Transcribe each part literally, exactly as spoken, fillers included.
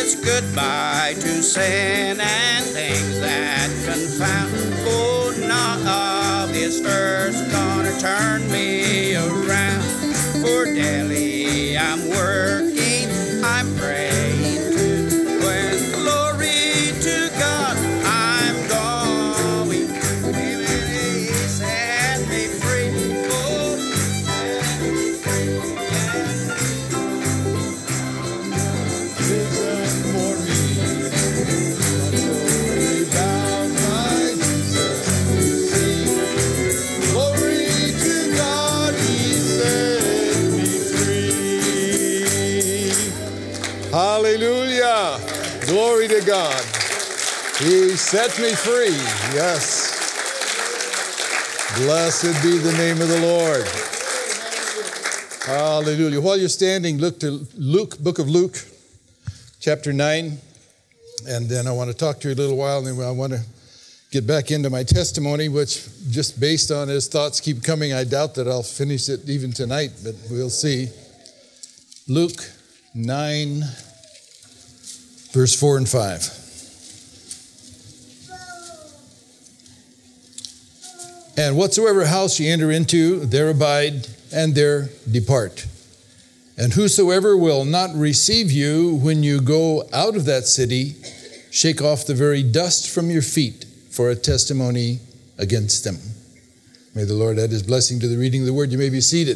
it's goodbye to sin and things that confound. Oh, none of this earth's gonna turn me around. For daily I'm working, I'm praying too. When glory to God, I'm going. He set me free. Oh, he set me free. Hallelujah. Glory to God. He set me free. Yes. Blessed be the name of the Lord. Hallelujah. While you're standing, look to Luke, book of Luke, chapter nine. And then I want to talk to you a little while, and then I want to get back into my testimony, which just based on as thoughts keep coming, I doubt that I'll finish it even tonight, but we'll see. Luke nine, verse four and five. And whatsoever house ye enter into, there abide, and there depart. And whosoever will not receive you when you go out of that city, shake off the very dust from your feet for a testimony against them. May the Lord add his blessing to the reading of the word. You may be seated.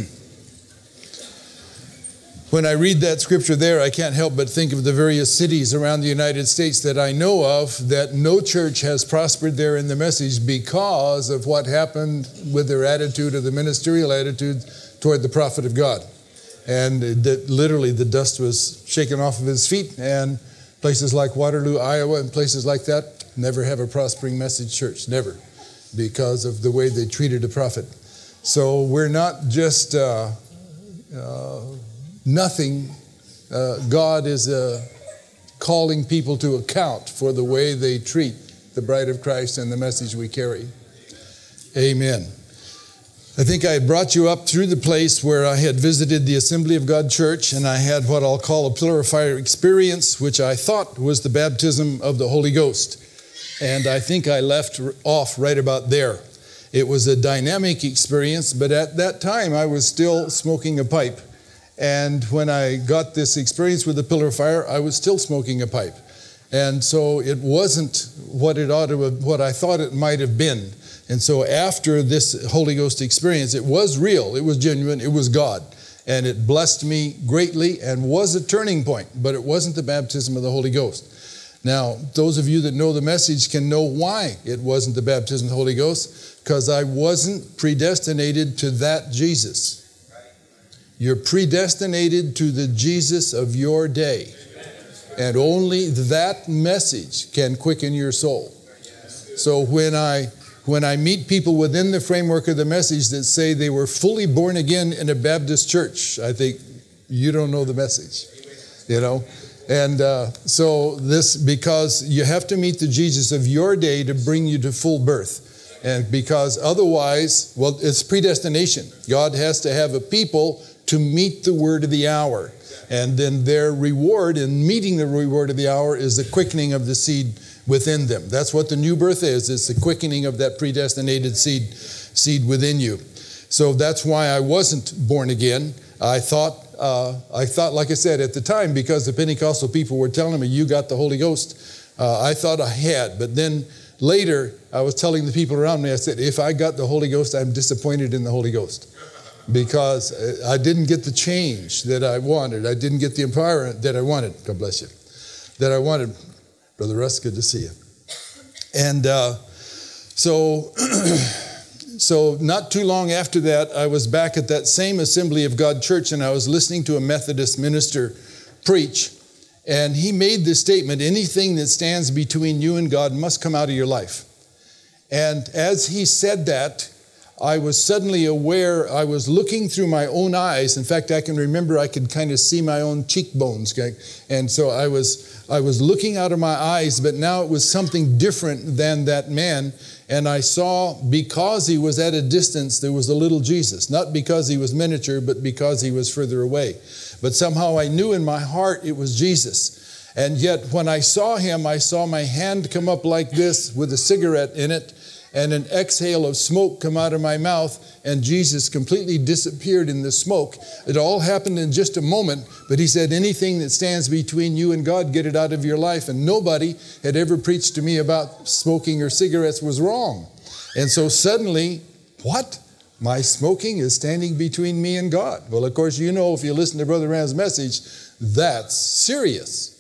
When I read that scripture there, I can't help but think of the various cities around the United States that I know of that no church has prospered there in the message because of what happened with their attitude or the ministerial attitude toward the prophet of God. And that literally the dust was shaken off of his feet, and places like Waterloo, Iowa, and places like that never have a prospering message church, never, because of the way they treated a prophet. So we're not just uh, uh, nothing. Uh, God is uh, calling people to account for the way they treat the bride of Christ and the message we carry. Amen. I think I had brought you up through the place where I had visited the Assembly of God Church, and I had what I'll call a pillar of fire experience, which I thought was the baptism of the Holy Ghost. And I think I left off right about there. It was a dynamic experience, but at that time I was still smoking a pipe. And when I got this experience with the pillar of fire, I was still smoking a pipe. And so it wasn't what it ought to have, what I thought it might have been. And so after this Holy Ghost experience, it was real, it was genuine, it was God. And it blessed me greatly and was a turning point, but it wasn't the baptism of the Holy Ghost. Now, those of you that know the message can know why it wasn't the baptism of the Holy Ghost, because I wasn't predestinated to that Jesus. You're predestinated to the Jesus of your day. And only that message can quicken your soul. So when I when I meet people within the framework of the message that say they were fully born again in a Baptist church, I think you don't know the message, you know. And uh, so this, because you have to meet the Jesus of your day to bring you to full birth. And because otherwise, well, it's predestination. God has to have a people to meet the word of the hour. And then their reward in meeting the reward of the hour is the quickening of the seed within them. That's what the new birth is. It's the quickening of that predestinated seed, seed within you. So that's why I wasn't born again. I thought, uh, I thought, like I said, at the time, because the Pentecostal people were telling me, you got the Holy Ghost, uh, I thought I had. But then later, I was telling the people around me, I said, if I got the Holy Ghost, I'm disappointed in the Holy Ghost. Because I didn't get the change that I wanted. I didn't get the empowerment that I wanted. God bless you. That I wanted. Brother Russ, good to see you. And uh, so, so not too long after that, I was back at that same Assembly of God church, and I was listening to a Methodist minister preach. And he made this statement, anything that stands between you and God must come out of your life. And as he said that, I was suddenly aware, I was looking through my own eyes. In fact, I can remember I could kind of see my own cheekbones. Okay? And so I was I was looking out of my eyes, but now it was something different than that man. And I saw, because he was at a distance, there was a little Jesus. Not because he was miniature, but because he was further away. But somehow I knew in my heart it was Jesus. And yet when I saw him, I saw my hand come up like this with a cigarette in it and an exhale of smoke come out of my mouth, and Jesus completely disappeared in the smoke. It all happened in just a moment, but he said, anything that stands between you and God, get it out of your life. And nobody had ever preached to me about smoking or cigarettes was wrong. And so suddenly, what? My smoking is standing between me and God. Well, of course, you know, if you listen to Brother Rand's message, that's serious.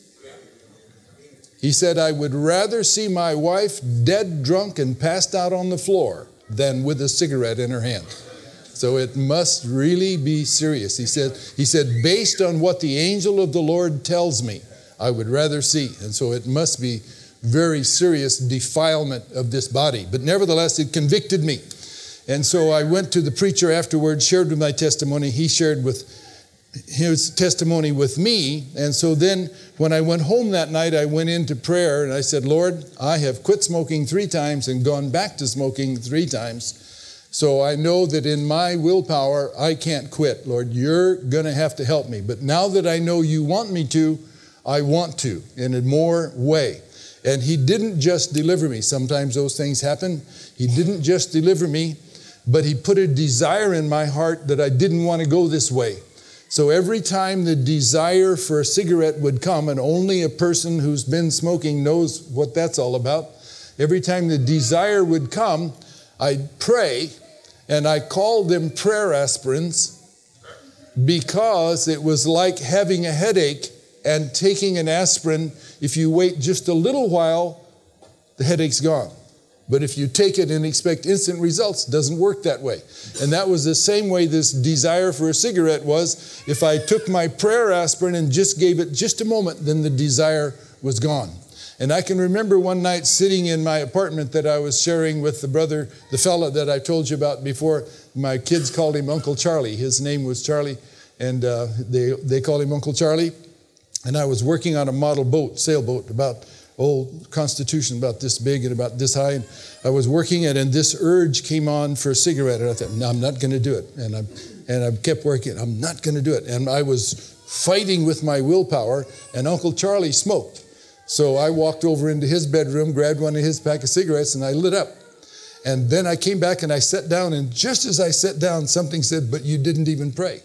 He said, I would rather see my wife dead drunk and passed out on the floor than with a cigarette in her hand. So it must really be serious. He said, he said, based on what the angel of the Lord tells me, I would rather see. And so it must be very serious defilement of this body. But nevertheless, it convicted me. And so I went to the preacher afterwards, shared with my testimony. He shared with his testimony with me. And so then when I went home that night, I went into prayer and I said, Lord, I have quit smoking three times and gone back to smoking three times. So I know that in my willpower, I can't quit. Lord, you're going to have to help me. But now that I know you want me to, I want to in a more way. And he didn't just deliver me. Sometimes those things happen. He didn't just deliver me, but he put a desire in my heart that I didn't want to go this way. So every time the desire for a cigarette would come, and only a person who's been smoking knows what that's all about. Every time the desire would come, I'd pray, and I called them prayer aspirins because it was like having a headache and taking an aspirin. If you wait just a little while, the headache's gone. But if you take it and expect instant results, it doesn't work that way. And that was the same way this desire for a cigarette was. If I took my prayer aspirin and just gave it just a moment, then the desire was gone. And I can remember one night sitting in my apartment that I was sharing with the brother, the fella that I told you about before. My kids called him Uncle Charlie. His name was Charlie, and uh, they, they called him Uncle Charlie. And I was working on a model boat, sailboat, about old Constitution, about this big and about this high. And I was working it, and this urge came on for a cigarette. And I thought, no, I'm not going to do it. And I and I kept working. I'm not going to do it. And I was fighting with my willpower, and Uncle Charlie smoked. So I walked over into his bedroom, grabbed one of his pack of cigarettes, and I lit up. And then I came back and I sat down, and just as I sat down, something said, but you didn't even pray.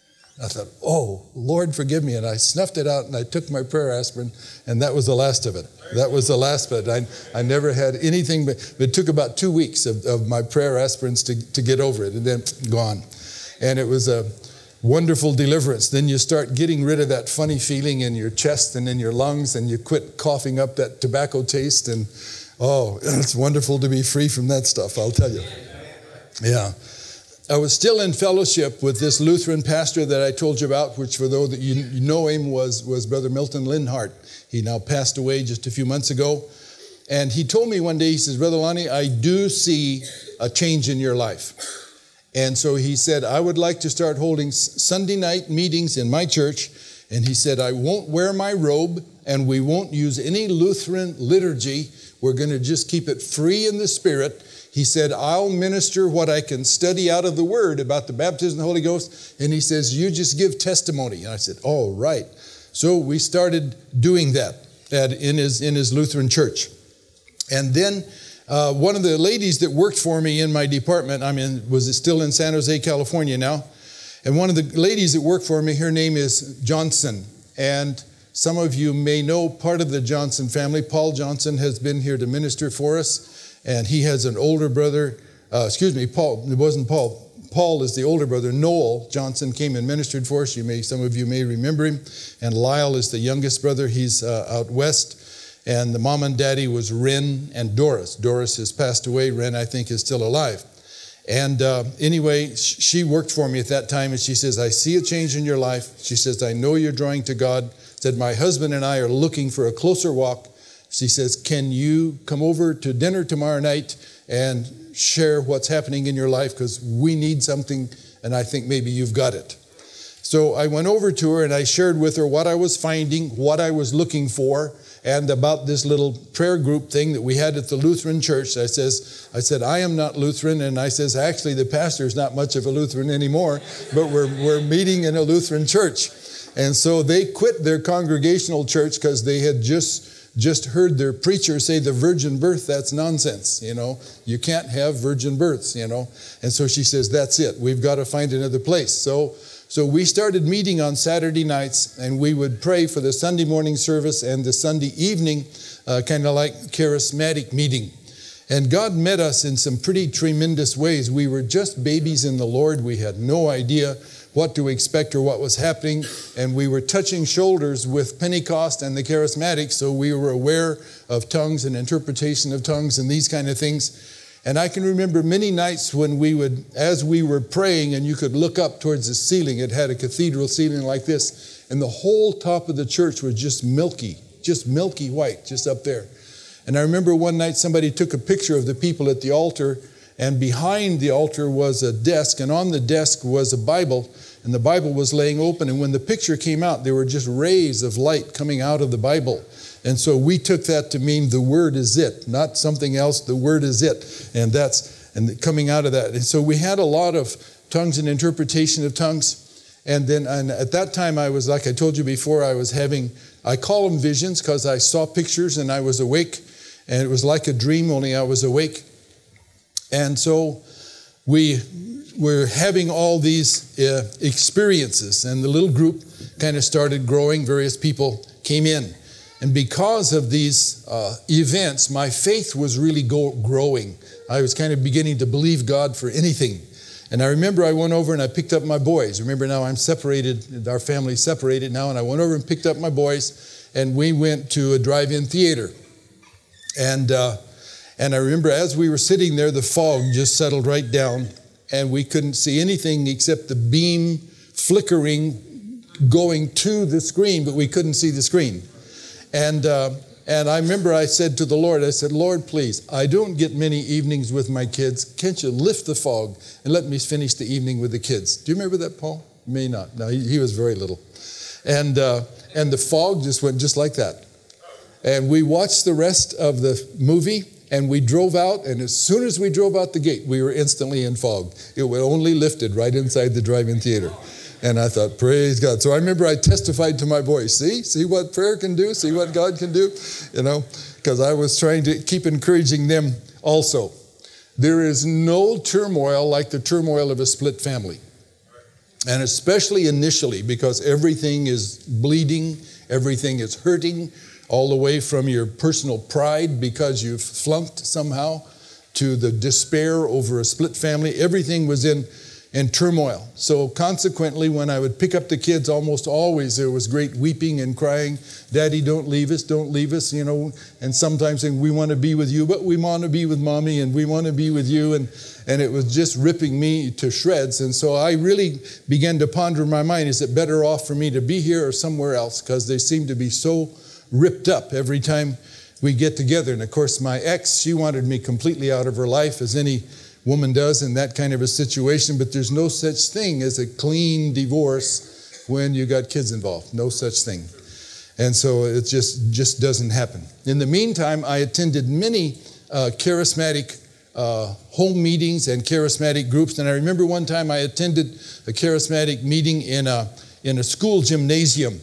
I thought, oh, Lord, forgive me. And I snuffed it out and I took my prayer aspirin, and that was the last of it. That was the last of it. I, I never had anything, but, but it took about two weeks of, of my prayer aspirins to, to get over it, and then gone. And it was a wonderful deliverance. Then you start getting rid of that funny feeling in your chest and in your lungs, and you quit coughing up that tobacco taste. And oh, it's wonderful to be free from that stuff, I'll tell you. Yeah. I was still in fellowship with this Lutheran pastor that I told you about, which for those that you know him was, was Brother Milton Linhart. He now passed away just a few months ago. And he told me one day, he says, Brother Lonnie, I do see a change in your life. And so he said, I would like to start holding Sunday night meetings in my church. And he said, I won't wear my robe, and we won't use any Lutheran liturgy. We're going to just keep it free in the Spirit. He said, I'll minister what I can study out of the Word about the baptism of the Holy Ghost. And he says, you just give testimony. And I said, oh, right. So we started doing that at, in his in his Lutheran church. And then uh, one of the ladies that worked for me in my department, I mean, was still in San Jose, California now. And one of the ladies that worked for me, her name is Johnson. And some of you may know part of the Johnson family. Paul Johnson has been here to minister for us. And he has an older brother, uh, excuse me, Paul, it wasn't Paul. Paul is the older brother. Noel Johnson came and ministered for us. You may, some of you may remember him. And Lyle is the youngest brother. He's uh, out west. And the mom and daddy was Ren and Doris. Doris has passed away. Ren, I think, is still alive. And uh, anyway, sh- she worked for me at that time. And she says, I see a change in your life. She says, I know you're drawing to God. Said, my husband and I are looking for a closer walk. She says, can you come over to dinner tomorrow night and share what's happening in your life? Because we need something, and I think maybe you've got it. So I went over to her and I shared with her what I was finding, what I was looking for, and about this little prayer group thing that we had at the Lutheran church. I says, I said, I am not Lutheran. And I says, actually, the pastor is not much of a Lutheran anymore, but we're, we're meeting in a Lutheran church. And so they quit their congregational church because they had just just heard their preacher say the virgin birth, that's nonsense, you know. You can't have virgin births, you know. And so she says, that's it. We've got to find another place. So so we started meeting on Saturday nights, and we would pray for the Sunday morning service and the Sunday evening, uh, kind of like charismatic meeting. And God met us in some pretty tremendous ways. We were just babies in the Lord. We had no idea what to expect or what was happening. And we were touching shoulders with Pentecost and the charismatics, so we were aware of tongues and interpretation of tongues and these kind of things. And I can remember many nights when we would, as we were praying, and you could look up towards the ceiling. It had a cathedral ceiling like this, and the whole top of the church was just milky, just milky white, just up there. And I remember one night somebody took a picture of the people at the altar, and behind the altar was a desk, and on the desk was a Bible, and the Bible was laying open. And when the picture came out, there were just rays of light coming out of the Bible. And so we took that to mean the Word is it, not something else. The Word is it. And that's and coming out of that. And so we had a lot of tongues and interpretation of tongues. And then and at that time, I was, like I told you before, I was having, I call them visions because I saw pictures and I was awake. And it was like a dream, only I was awake. And so we were having all these uh, experiences, and the little group kind of started growing. Various people came in. And because of these uh, events, my faith was really go- growing. I was kind of beginning to believe God for anything. And I remember I went over and I picked up my boys. Remember now I'm separated, our family's separated now, and I went over and picked up my boys, and we went to a drive-in theater. And uh, and I remember as we were sitting there, the fog just settled right down, and we couldn't see anything except the beam flickering going to the screen, but we couldn't see the screen. And uh, and I remember I said to the Lord, I said, Lord, please, I don't get many evenings with my kids. Can't you lift the fog and let me finish the evening with the kids? Do you remember that, Paul? You may not. No, he, he was very little. And uh, and the fog just went just like that. And we watched the rest of the movie, and we drove out, and as soon as we drove out the gate, we were instantly in fog. It was only lifted right inside the drive-in theater. And I thought, praise God. So I remember I testified to my boys, see, see what prayer can do, see what God can do, you know, because I was trying to keep encouraging them also. There is no turmoil like the turmoil of a split family. And especially initially, because everything is bleeding, everything is hurting, all the way from your personal pride because you've flunked somehow to the despair over a split family. Everything was in, in turmoil. So consequently, when I would pick up the kids, almost always there was great weeping and crying. Daddy, don't leave us, don't leave us, you know. And sometimes saying, we want to be with you, but we want to be with mommy, and we want to be with you. And, and it was just ripping me to shreds. And so I really began to ponder in my mind, is it better off for me to be here or somewhere else? Because they seem to be so ripped up every time we get together. And of course, my ex, she wanted me completely out of her life, as any woman does in that kind of a situation. But there's no such thing as a clean divorce when you got kids involved. No such thing. And so it just, just doesn't happen. In the meantime, I attended many uh, charismatic uh, home meetings and charismatic groups. And I remember one time I attended a charismatic meeting in a, in a school gymnasium.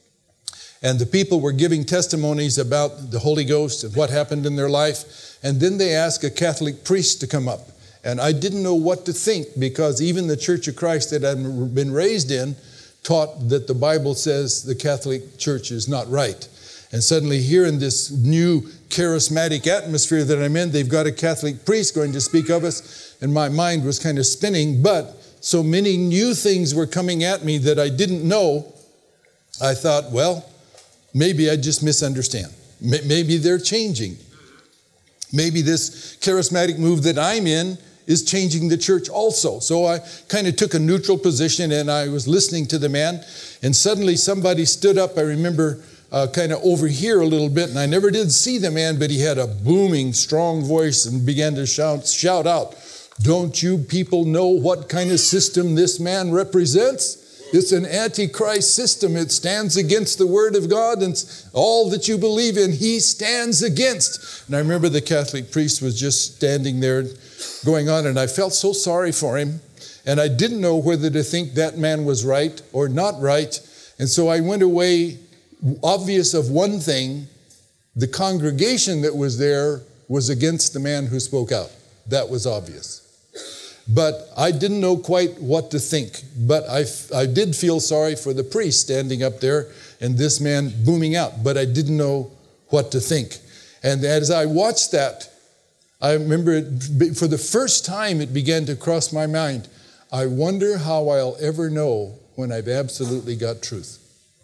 And the people were giving testimonies about the Holy Ghost and what happened in their life. And then they asked a Catholic priest to come up. And I didn't know what to think, because even the Church of Christ that I'd been raised in taught that the Bible says the Catholic Church is not right. And suddenly here in this new charismatic atmosphere that I'm in, they've got a Catholic priest going to speak of us. And my mind was kind of spinning. But so many new things were coming at me that I didn't know. I thought, well, maybe I just misunderstand. Maybe they're changing. Maybe this charismatic move that I'm in is changing the church also. So I kind of took a neutral position, and I was listening to the man. And suddenly somebody stood up, I remember, uh, kind of over here a little bit. And I never did see the man, but he had a booming, strong voice and began to shout, shout out, "Don't you people know what kind of system this man represents? It's an antichrist system. It stands against the Word of God, and all that you believe in, he stands against." And I remember the Catholic priest was just standing there going on, and I felt so sorry for him. And I didn't know whether to think that man was right or not right. And so I went away obvious of one thing: the congregation that was there was against the man who spoke out. That was obvious. But I didn't know quite what to think. But I, I did feel sorry for the priest standing up there and this man booming out. But I didn't know what to think. And as I watched that, I remember it, for the first time it began to cross my mind. I wonder how I'll ever know when I've absolutely got truth.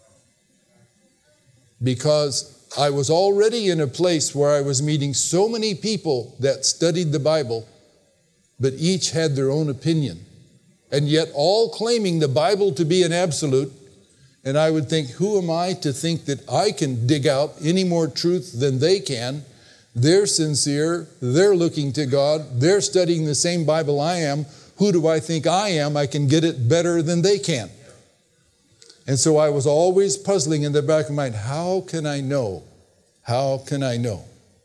Because I was already in a place where I was meeting so many people that studied the Bible, but each had their own opinion, and yet all claiming the Bible to be an absolute. And I would think, who am I to think that I can dig out any more truth than they can? They're sincere, they're looking to God, they're studying the same Bible I am. Who do I think I am? I can get it better than they can. And so I was always puzzling in the back of my mind, how can I know? How can I know?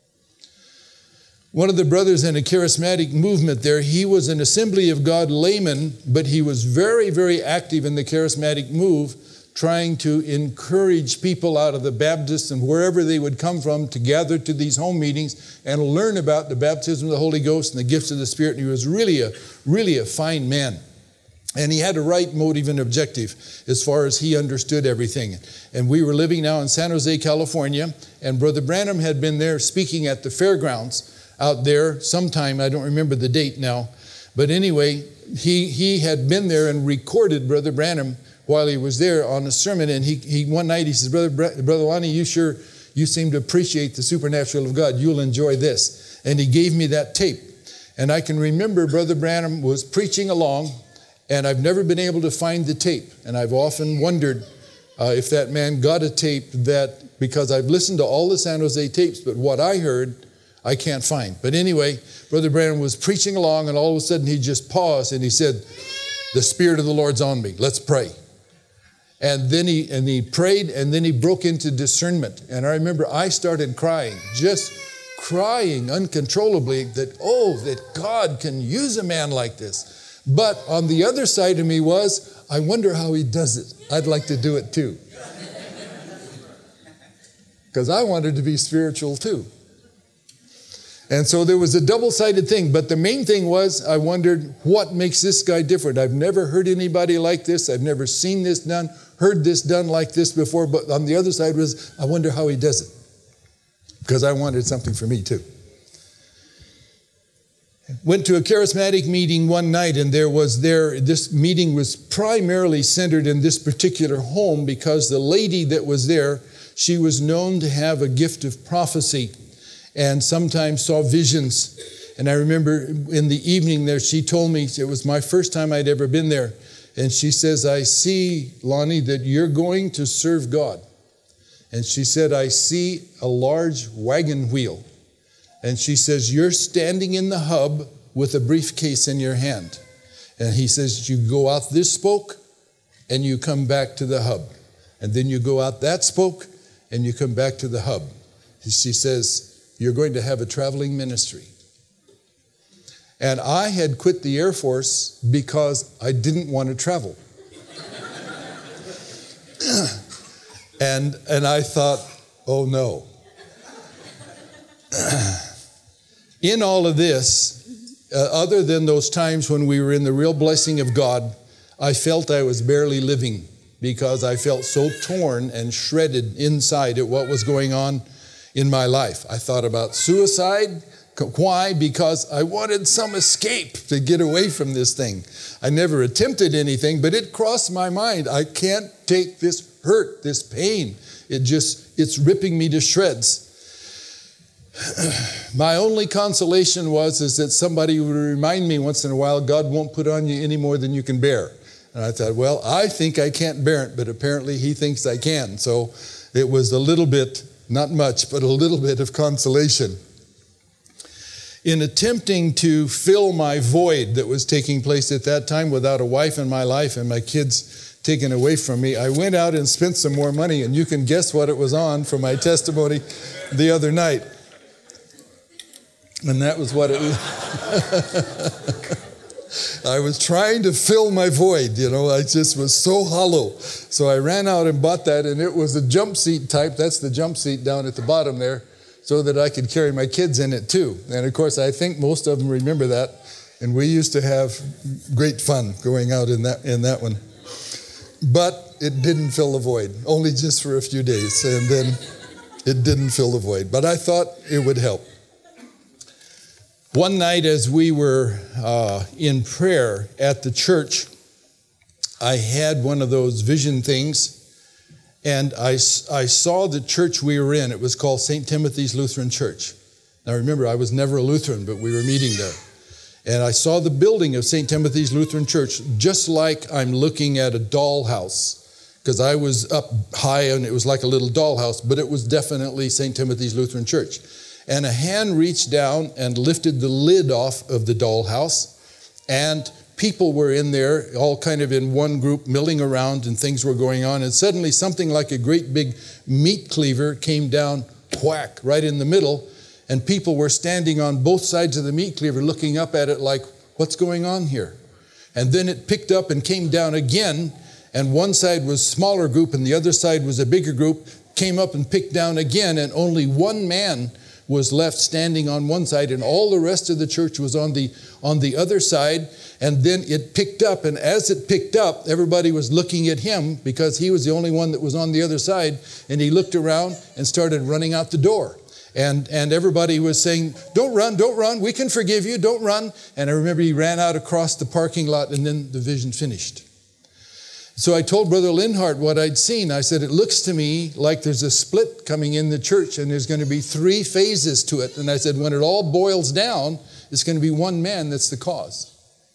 One of the brothers in a charismatic movement there, he was an Assembly of God layman, but he was very, very active in the charismatic move, trying to encourage people out of the Baptists and wherever they would come from to gather to these home meetings and learn about the baptism of the Holy Ghost and the gifts of the Spirit. And he was really a, really a fine man. And he had a right motive and objective as far as he understood everything. And we were living now in San Jose, California, and Brother Branham had been there speaking at the fairgrounds out there sometime. I don't remember the date now. But anyway, he, he had been there and recorded Brother Branham while he was there on a sermon. And he, he one night he says, Brother, Brother Lonnie, you sure, you seem to appreciate the supernatural of God. You'll enjoy this. And he gave me that tape. And I can remember Brother Branham was preaching along, and I've never been able to find the tape. And I've often wondered uh, if that man got a tape that, because I've listened to all the San Jose tapes, but what I heard, I can't find. But anyway, Brother Branham was preaching along, and all of a sudden he just paused and he said, "The Spirit of the Lord's on me. Let's pray." And then he and he prayed, and then he broke into discernment. And I remember I started crying, just crying uncontrollably that, oh, that God can use a man like this. But on the other side of me was, I wonder how he does it. I'd like to do it too. Because I wanted to be spiritual too. And so there was a double-sided thing. But the main thing was, I wondered, what makes this guy different? I've never heard anybody like this. I've never seen this done, heard this done like this before. But on the other side was, I wonder how he does it. Because I wanted something for me too. Went to a charismatic meeting one night, and there was there, this meeting was primarily centered in this particular home because the lady that was there, she was known to have a gift of prophecy and sometimes saw visions. And I remember in the evening there, she told me, it was my first time I'd ever been there, and she says, I see, Lonnie, that you're going to serve God. And she said, I see a large wagon wheel. And she says, you're standing in the hub with a briefcase in your hand. And he says, you go out this spoke and you come back to the hub. And then you go out that spoke and you come back to the hub. She says, you're going to have a traveling ministry. And I had quit the Air Force because I didn't want to travel. and, and I thought, oh no. In all of this, uh, other than those times when we were in the real blessing of God, I felt I was barely living because I felt so torn and shredded inside at what was going on in my life. I thought about suicide. Why? Because I wanted some escape to get away from this thing. I never attempted anything, but it crossed my mind. I can't take this hurt, this pain. It just, it's ripping me to shreds. My only consolation was is that somebody would remind me once in a while, God won't put on you any more than you can bear. And I thought, well, I think I can't bear it, but apparently he thinks I can. So it was a little bit, not much, but a little bit of consolation. In attempting to fill my void that was taking place at that time without a wife in my life and my kids taken away from me, I went out and spent some more money, and you can guess what it was on for my testimony the other night. And that was what it was. I was trying to fill my void, you know, I just was so hollow. So I ran out and bought that, and it was a jump seat type. That's the jump seat down at the bottom there, so that I could carry my kids in it too. And of course, I think most of them remember that. And we used to have great fun going out in that in that one. But it didn't fill the void, only just for a few days. And then it didn't fill the void. But I thought it would help. One night as we were uh, in prayer at the church, I had one of those vision things. And I, I saw the church we were in. It was called Saint Timothy's Lutheran Church. Now remember, I was never a Lutheran, but we were meeting there. And I saw the building of Saint Timothy's Lutheran Church, just like I'm looking at a dollhouse, because I was up high and it was like a little dollhouse, but it was definitely Saint Timothy's Lutheran Church. And a hand reached down and lifted the lid off of the dollhouse, and people were in there, all kind of in one group, milling around, and things were going on. And suddenly something like a great big meat cleaver came down, whack, right in the middle. And people were standing on both sides of the meat cleaver looking up at it like, what's going on here? And then it picked up and came down again. And one side was a smaller group and the other side was a bigger group, came up and picked down again. And only one man was left standing on one side, and all the rest of the church was on the on the other side. And then it picked up, and as it picked up, everybody was looking at him because he was the only one that was on the other side. And he looked around and started running out the door. And and everybody was saying, don't run, don't run, we can forgive you, don't run. And I remember he ran out across the parking lot, and then the vision finished. So I told Brother Linhart what I'd seen. I said, it looks to me like there's a split coming in the church, and there's going to be three phases to it. And I said, when it all boils down, it's going to be one man that's the cause.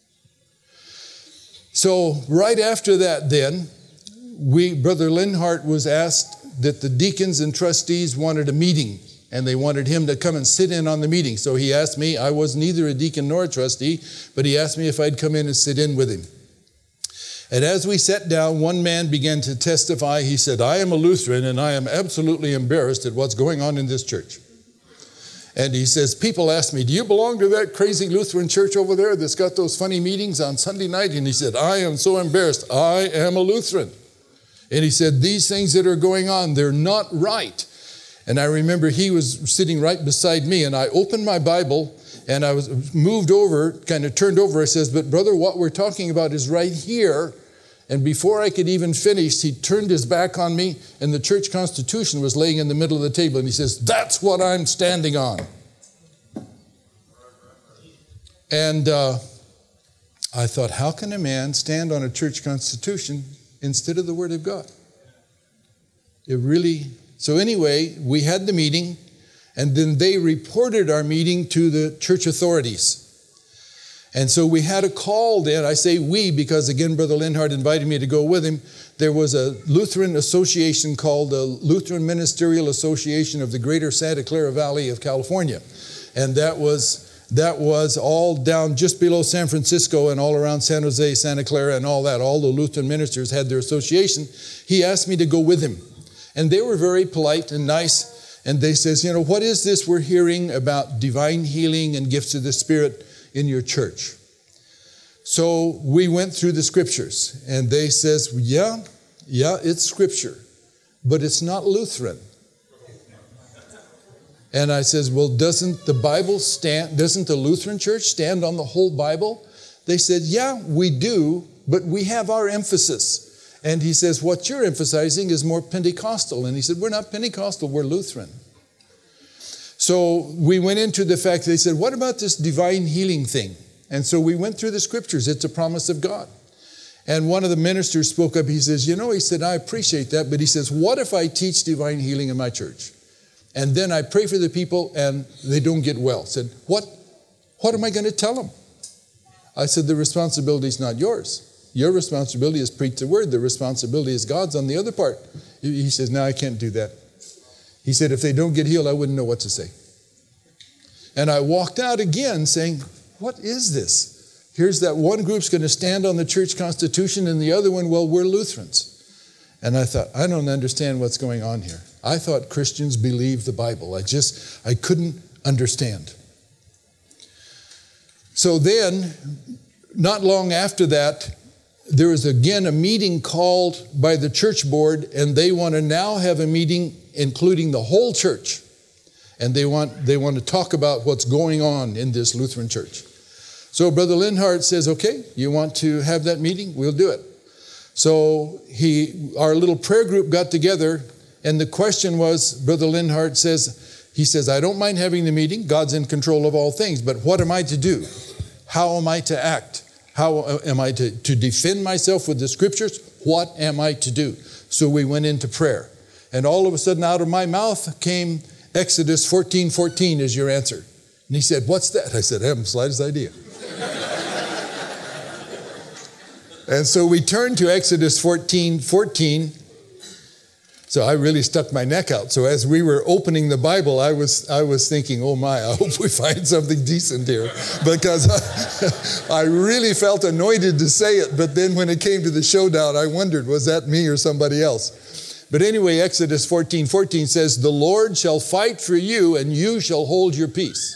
So right after that then, we, Brother Linhart was asked that the deacons and trustees wanted a meeting, and they wanted him to come and sit in on the meeting. So he asked me, I was neither a deacon nor a trustee, but he asked me if I'd come in and sit in with him. And as we sat down, one man began to testify. He said, I am a Lutheran, and I am absolutely embarrassed at what's going on in this church. And he says, people ask me, do you belong to that crazy Lutheran church over there that's got those funny meetings on Sunday night? And he said, I am so embarrassed. I am a Lutheran. And he said, these things that are going on, they're not right. And I remember he was sitting right beside me, and I opened my Bible, and I was moved over, kind of turned over. I says, but brother, what we're talking about is right here. And before I could even finish, he turned his back on me, and the church constitution was laying in the middle of the table. And he says, that's what I'm standing on. And uh, I thought, how can a man stand on a church constitution instead of the Word of God? It really... So anyway, we had the meeting, and then they reported our meeting to the church authorities. And so we had a call then. I say we because, again, Brother Linhart invited me to go with him. There was a Lutheran association called the Lutheran Ministerial Association of the Greater Santa Clara Valley of California. And that was, that was all down just below San Francisco and all around San Jose, Santa Clara, and all that. All the Lutheran ministers had their association. He asked me to go with him. And they were very polite and nice. And they says, you know, what is this we're hearing about divine healing and gifts of the Spirit in your church? So we went through the scriptures. And they says, yeah, yeah, it's scripture. But it's not Lutheran. And I says, well, doesn't the Bible stand, doesn't the Lutheran church stand on the whole Bible? They said, yeah, we do, but we have our emphasis. And he says, what you're emphasizing is more Pentecostal. And he said, we're not Pentecostal, we're Lutheran. So we went into the fact, they said, what about this divine healing thing? And so we went through the scriptures. It's a promise of God. And one of the ministers spoke up. He says, you know, he said, I appreciate that. But he says, what if I teach divine healing in my church? And then I pray for the people and they don't get well. I said, what, what am I going to tell them? I said, the responsibility is not yours. Your responsibility is preach the word. The responsibility is God's on the other part. He says, no, I can't do that. He said, if they don't get healed, I wouldn't know what to say. And I walked out again saying, what is this? Here's that one group's going to stand on the church constitution and the other one, well, we're Lutherans. And I thought, I don't understand what's going on here. I thought Christians believed the Bible. I just, I couldn't understand. So then not long after that, there was again a meeting called by the church board, and they want to now have a meeting including the whole church. And they want they want to talk about what's going on in this Lutheran church. So Brother Linhart says, okay, you want to have that meeting? We'll do it. So he, our little prayer group got together, and the question was, Brother Linhart says, he says, I don't mind having the meeting. God's in control of all things, but what am I to do? How am I to act? How am I to, to defend myself with the scriptures? What am I to do? So we went into prayer. And all of a sudden out of my mouth came Exodus fourteen fourteen is your answer. And he said, what's that? I said, I haven't the slightest idea. And so we turned to Exodus fourteen fourteen. So I really stuck my neck out. So as we were opening the Bible, I was I was thinking, oh my, I hope we find something decent here. Because I, I really felt anointed to say it. But then when it came to the showdown, I wondered, was that me or somebody else? But anyway, Exodus fourteen fourteen says, the Lord shall fight for you and you shall hold your peace.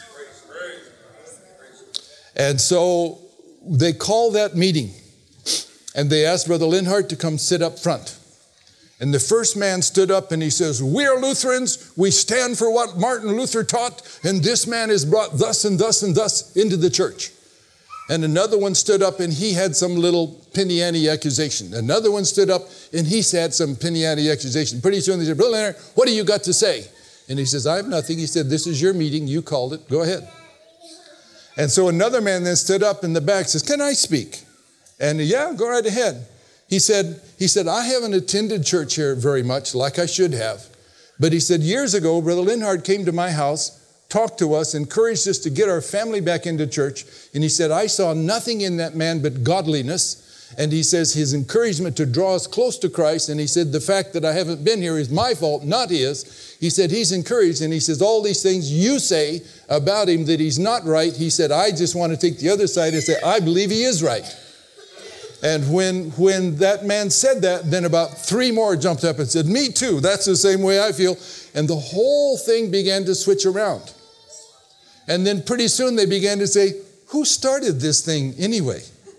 And so they called that meeting and they asked Brother Linhart to come sit up front. And the first man stood up and he says, we are Lutherans. We stand for what Martin Luther taught. And this man is brought thus and thus and thus into the church. And another one stood up and he had some little penny-ante accusation. Another one stood up and he had some penny-ante accusation. Pretty soon they said, Brother Leonard, what do you got to say? And he says, I have nothing. He said, this is your meeting. You called it. Go ahead. And so another man then stood up in the back and says, can I speak? And yeah, go right ahead. He said, he said, I haven't attended church here very much like I should have. But he said, years ago, Brother Linhart came to my house, talked to us, encouraged us to get our family back into church. And he said, I saw nothing in that man but godliness. And he says his encouragement to draw us close to Christ. And he said, the fact that I haven't been here is my fault, not his. He said, he's encouraged. And he says, all these things you say about him that he's not right. He said, I just want to take the other side and say, I believe he is right. And when, when that man said that, then about three more jumped up and said, me too. That's the same way I feel. And the whole thing began to switch around. And then pretty soon they began to say, who started this thing anyway?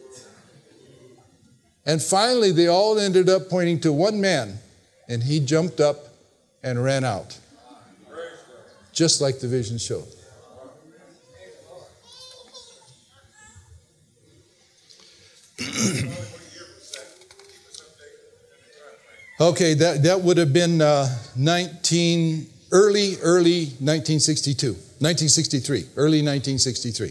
And finally they all ended up pointing to one man, and he jumped up and ran out. Just like the vision showed. Okay, that, that would have been uh, nineteen early, early nineteen sixty-two, nineteen sixty-three, early nineteen sixty-three.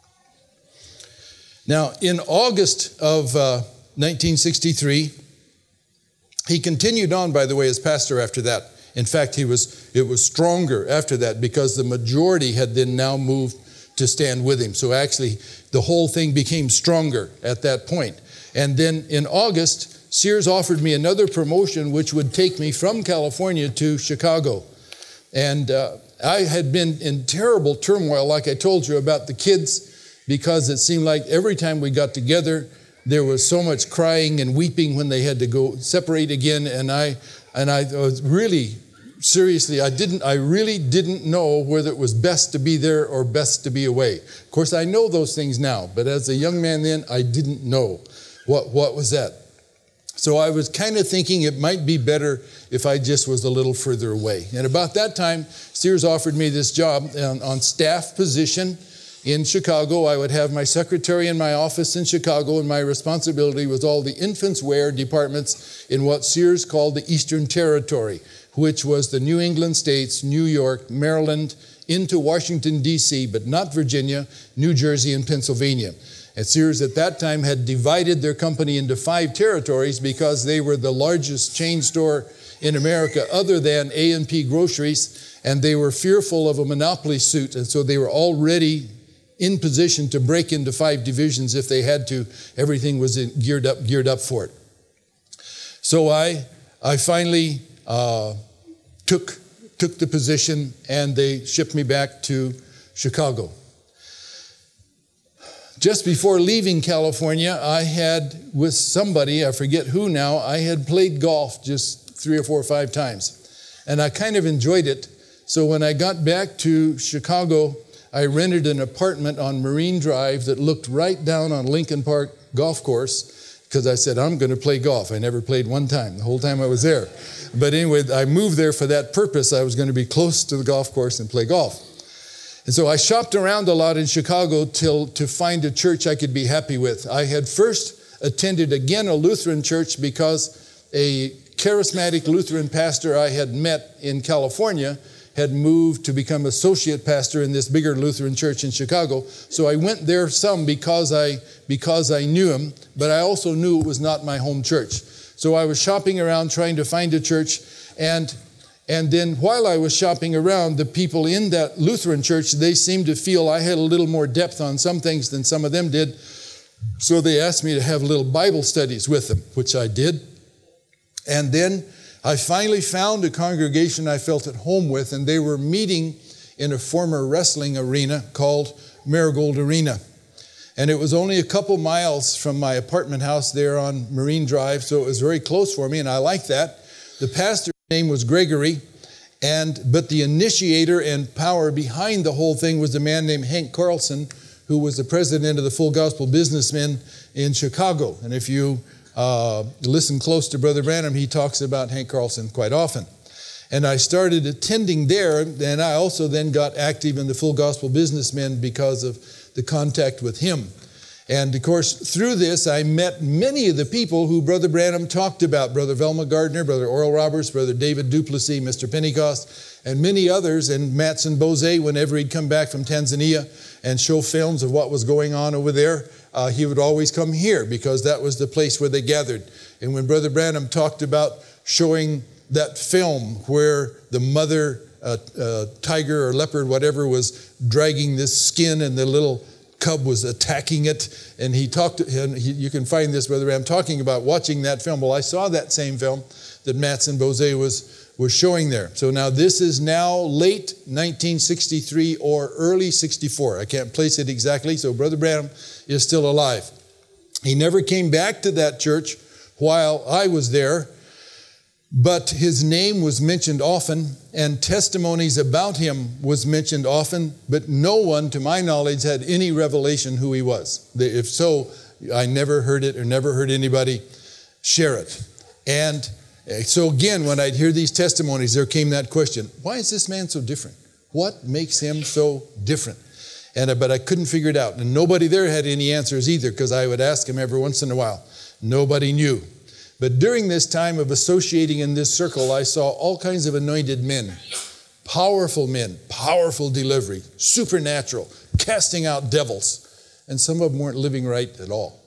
Now, in August of uh, nineteen sixty-three, he continued on, by the way, as pastor after that. In fact, he was it was stronger after that because the majority had then now moved to stand with him. So actually, the whole thing became stronger at that point. And then in August, Sears offered me another promotion, which would take me from California to Chicago. And uh, I had been in terrible turmoil, like I told you, about the kids, because it seemed like every time we got together, there was so much crying and weeping when they had to go separate again. And I, and I was really, seriously, I didn't, I really didn't know whether it was best to be there or best to be away. Of course, I know those things now, but as a young man then, I didn't know what, what was that. So I was kind of thinking it might be better if I just was a little further away. And about that time, Sears offered me this job on, on staff position in Chicago. I would have my secretary in my office in Chicago, and my responsibility was all the infants' wear departments in what Sears called the Eastern Territory, which was the New England states, New York, Maryland, into Washington, D C, but not Virginia, New Jersey, and Pennsylvania. And Sears at that time had divided their company into five territories because they were the largest chain store in America other than A and P Groceries, and they were fearful of a monopoly suit, and so they were already in position to break into five divisions if they had to. Everything was in, geared up, geared up for it. So I, I finally uh, took took the position, and they shipped me back to Chicago. Just before leaving California, I had, with somebody, I forget who now, I had played golf just three or four or five times. And I kind of enjoyed it. So when I got back to Chicago, I rented an apartment on Marine Drive that looked right down on Lincoln Park Golf Course because I said, I'm going to play golf. I never played one time the whole time I was there. But anyway, I moved there for that purpose. I was going to be close to the golf course and play golf. And so I shopped around a lot in Chicago till to find a church I could be happy with. I had first attended again a Lutheran church because a charismatic Lutheran pastor I had met in California had moved to become associate pastor in this bigger Lutheran church in Chicago. So I went there some because I because I knew him, but I also knew it was not my home church. So I was shopping around trying to find a church, and and then while I was shopping around, the people in that Lutheran church, they seemed to feel I had a little more depth on some things than some of them did. So they asked me to have little Bible studies with them, which I did. And then I finally found a congregation I felt at home with, and they were meeting in a former wrestling arena called Marigold Arena. And it was only a couple miles from my apartment house there on Marine Drive, so it was very close for me, and I liked that. The pastor's name was Gregory, and but the initiator and power behind the whole thing was a man named Hank Carlson, who was the president of the Full Gospel Businessmen in Chicago. And if you uh, listen close to Brother Branham, he talks about Hank Carlson quite often. And I started attending there, and I also then got active in the Full Gospel Businessmen because of the contact with him. And of course, through this, I met many of the people who Brother Branham talked about. Brother Velma Gardner, Brother Oral Roberts, Brother David Duplessis, Mister Pentecost, and many others. And Matson Bose, whenever he'd come back from Tanzania and show films of what was going on over there, uh, he would always come here because that was the place where they gathered. And when Brother Branham talked about showing that film where the mother uh, uh, tiger or leopard, whatever, was dragging this skin and the little cub was attacking it, and he talked to him. He, you can find this, Brother Ram, talking about watching that film. Well, I saw that same film that Matson Bose was was showing there. So now this is now late nineteen sixty-three or early sixty-four. I can't place it exactly, so Brother Branham is still alive. He never came back to that church while I was there, but his name was mentioned often, and testimonies about him was mentioned often, but no one, to my knowledge, had any revelation who he was. If so, I never heard it or never heard anybody share it. And so again, when I'd hear these testimonies, there came that question, why is this man so different? What makes him so different? And But I couldn't figure it out. And nobody there had any answers either, because I would ask him every once in a while. Nobody knew. But during this time of associating in this circle, I saw all kinds of anointed men, powerful men, powerful delivery, supernatural, casting out devils. And some of them weren't living right at all.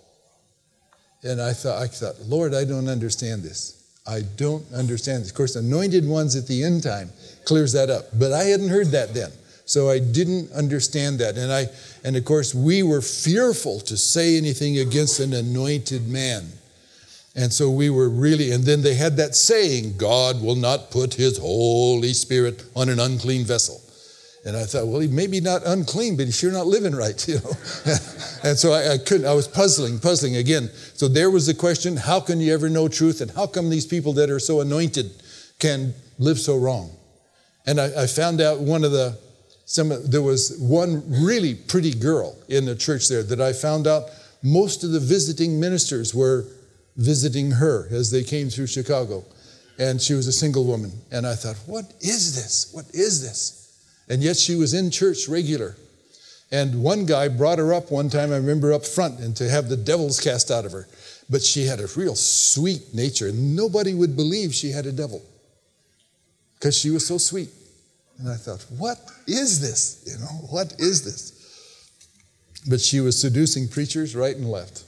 And I thought, I thought, Lord, I don't understand this. I don't understand this. Of course, anointed ones at the end time clears that up. But I hadn't heard that then. So I didn't understand that. And I, and of course, we were fearful to say anything against an anointed man. And so we were really, and then they had that saying, God will not put his Holy Spirit on an unclean vessel. And I thought, well, he may be not unclean, but he's sure not living right, you know. And so I, I couldn't, I was puzzling, puzzling again. So there was the question, how can you ever know truth? And how come these people that are so anointed can live so wrong? And I, I found out one of the, some, there was one really pretty girl in the church there that I found out most of the visiting ministers were visiting her as they came through Chicago. And she was a single woman. And I thought, what is this? What is this? And yet she was in church regular. And one guy brought her up one time, I remember, up front, and to have the devils cast out of her. But she had a real sweet nature. Nobody would believe she had a devil because she was so sweet. And I thought, what is this? You know, what is this? But she was seducing preachers right and left.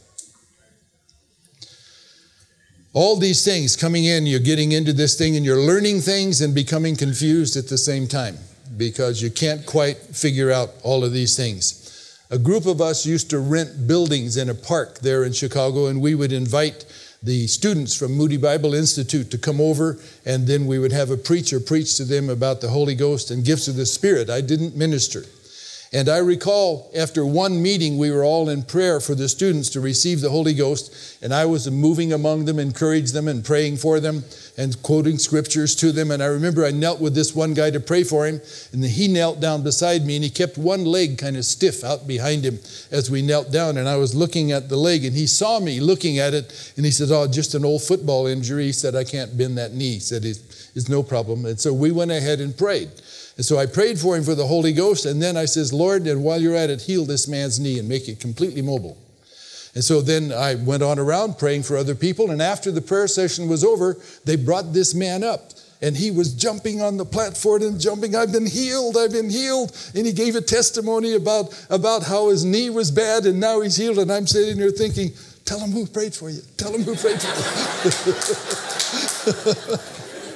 All these things coming in, you're getting into this thing and you're learning things and becoming confused at the same time because you can't quite figure out all of these things. A group of us used to rent buildings in a park there in Chicago, and we would invite the students from Moody Bible Institute to come over, and then we would have a preacher preach to them about the Holy Ghost and gifts of the Spirit. I didn't minister. And I recall after one meeting, we were all in prayer for the students to receive the Holy Ghost. And I was moving among them, encouraging them and praying for them and quoting scriptures to them. And I remember I knelt with this one guy to pray for him. And then he knelt down beside me and he kept one leg kind of stiff out behind him as we knelt down. And I was looking at the leg and he saw me looking at it. And he said, oh, just an old football injury. He said, I can't bend that knee. He said, it's, it's no problem. And so we went ahead and prayed. And so I prayed for him for the Holy Ghost, and then I says, Lord, and while you're at it, heal this man's knee and make it completely mobile. And so then I went on around praying for other people, and after the prayer session was over, they brought this man up, and he was jumping on the platform and jumping, I've been healed, I've been healed. And he gave a testimony about, about how his knee was bad, and now he's healed. And I'm sitting there thinking, tell him who prayed for you. Tell him who prayed for you.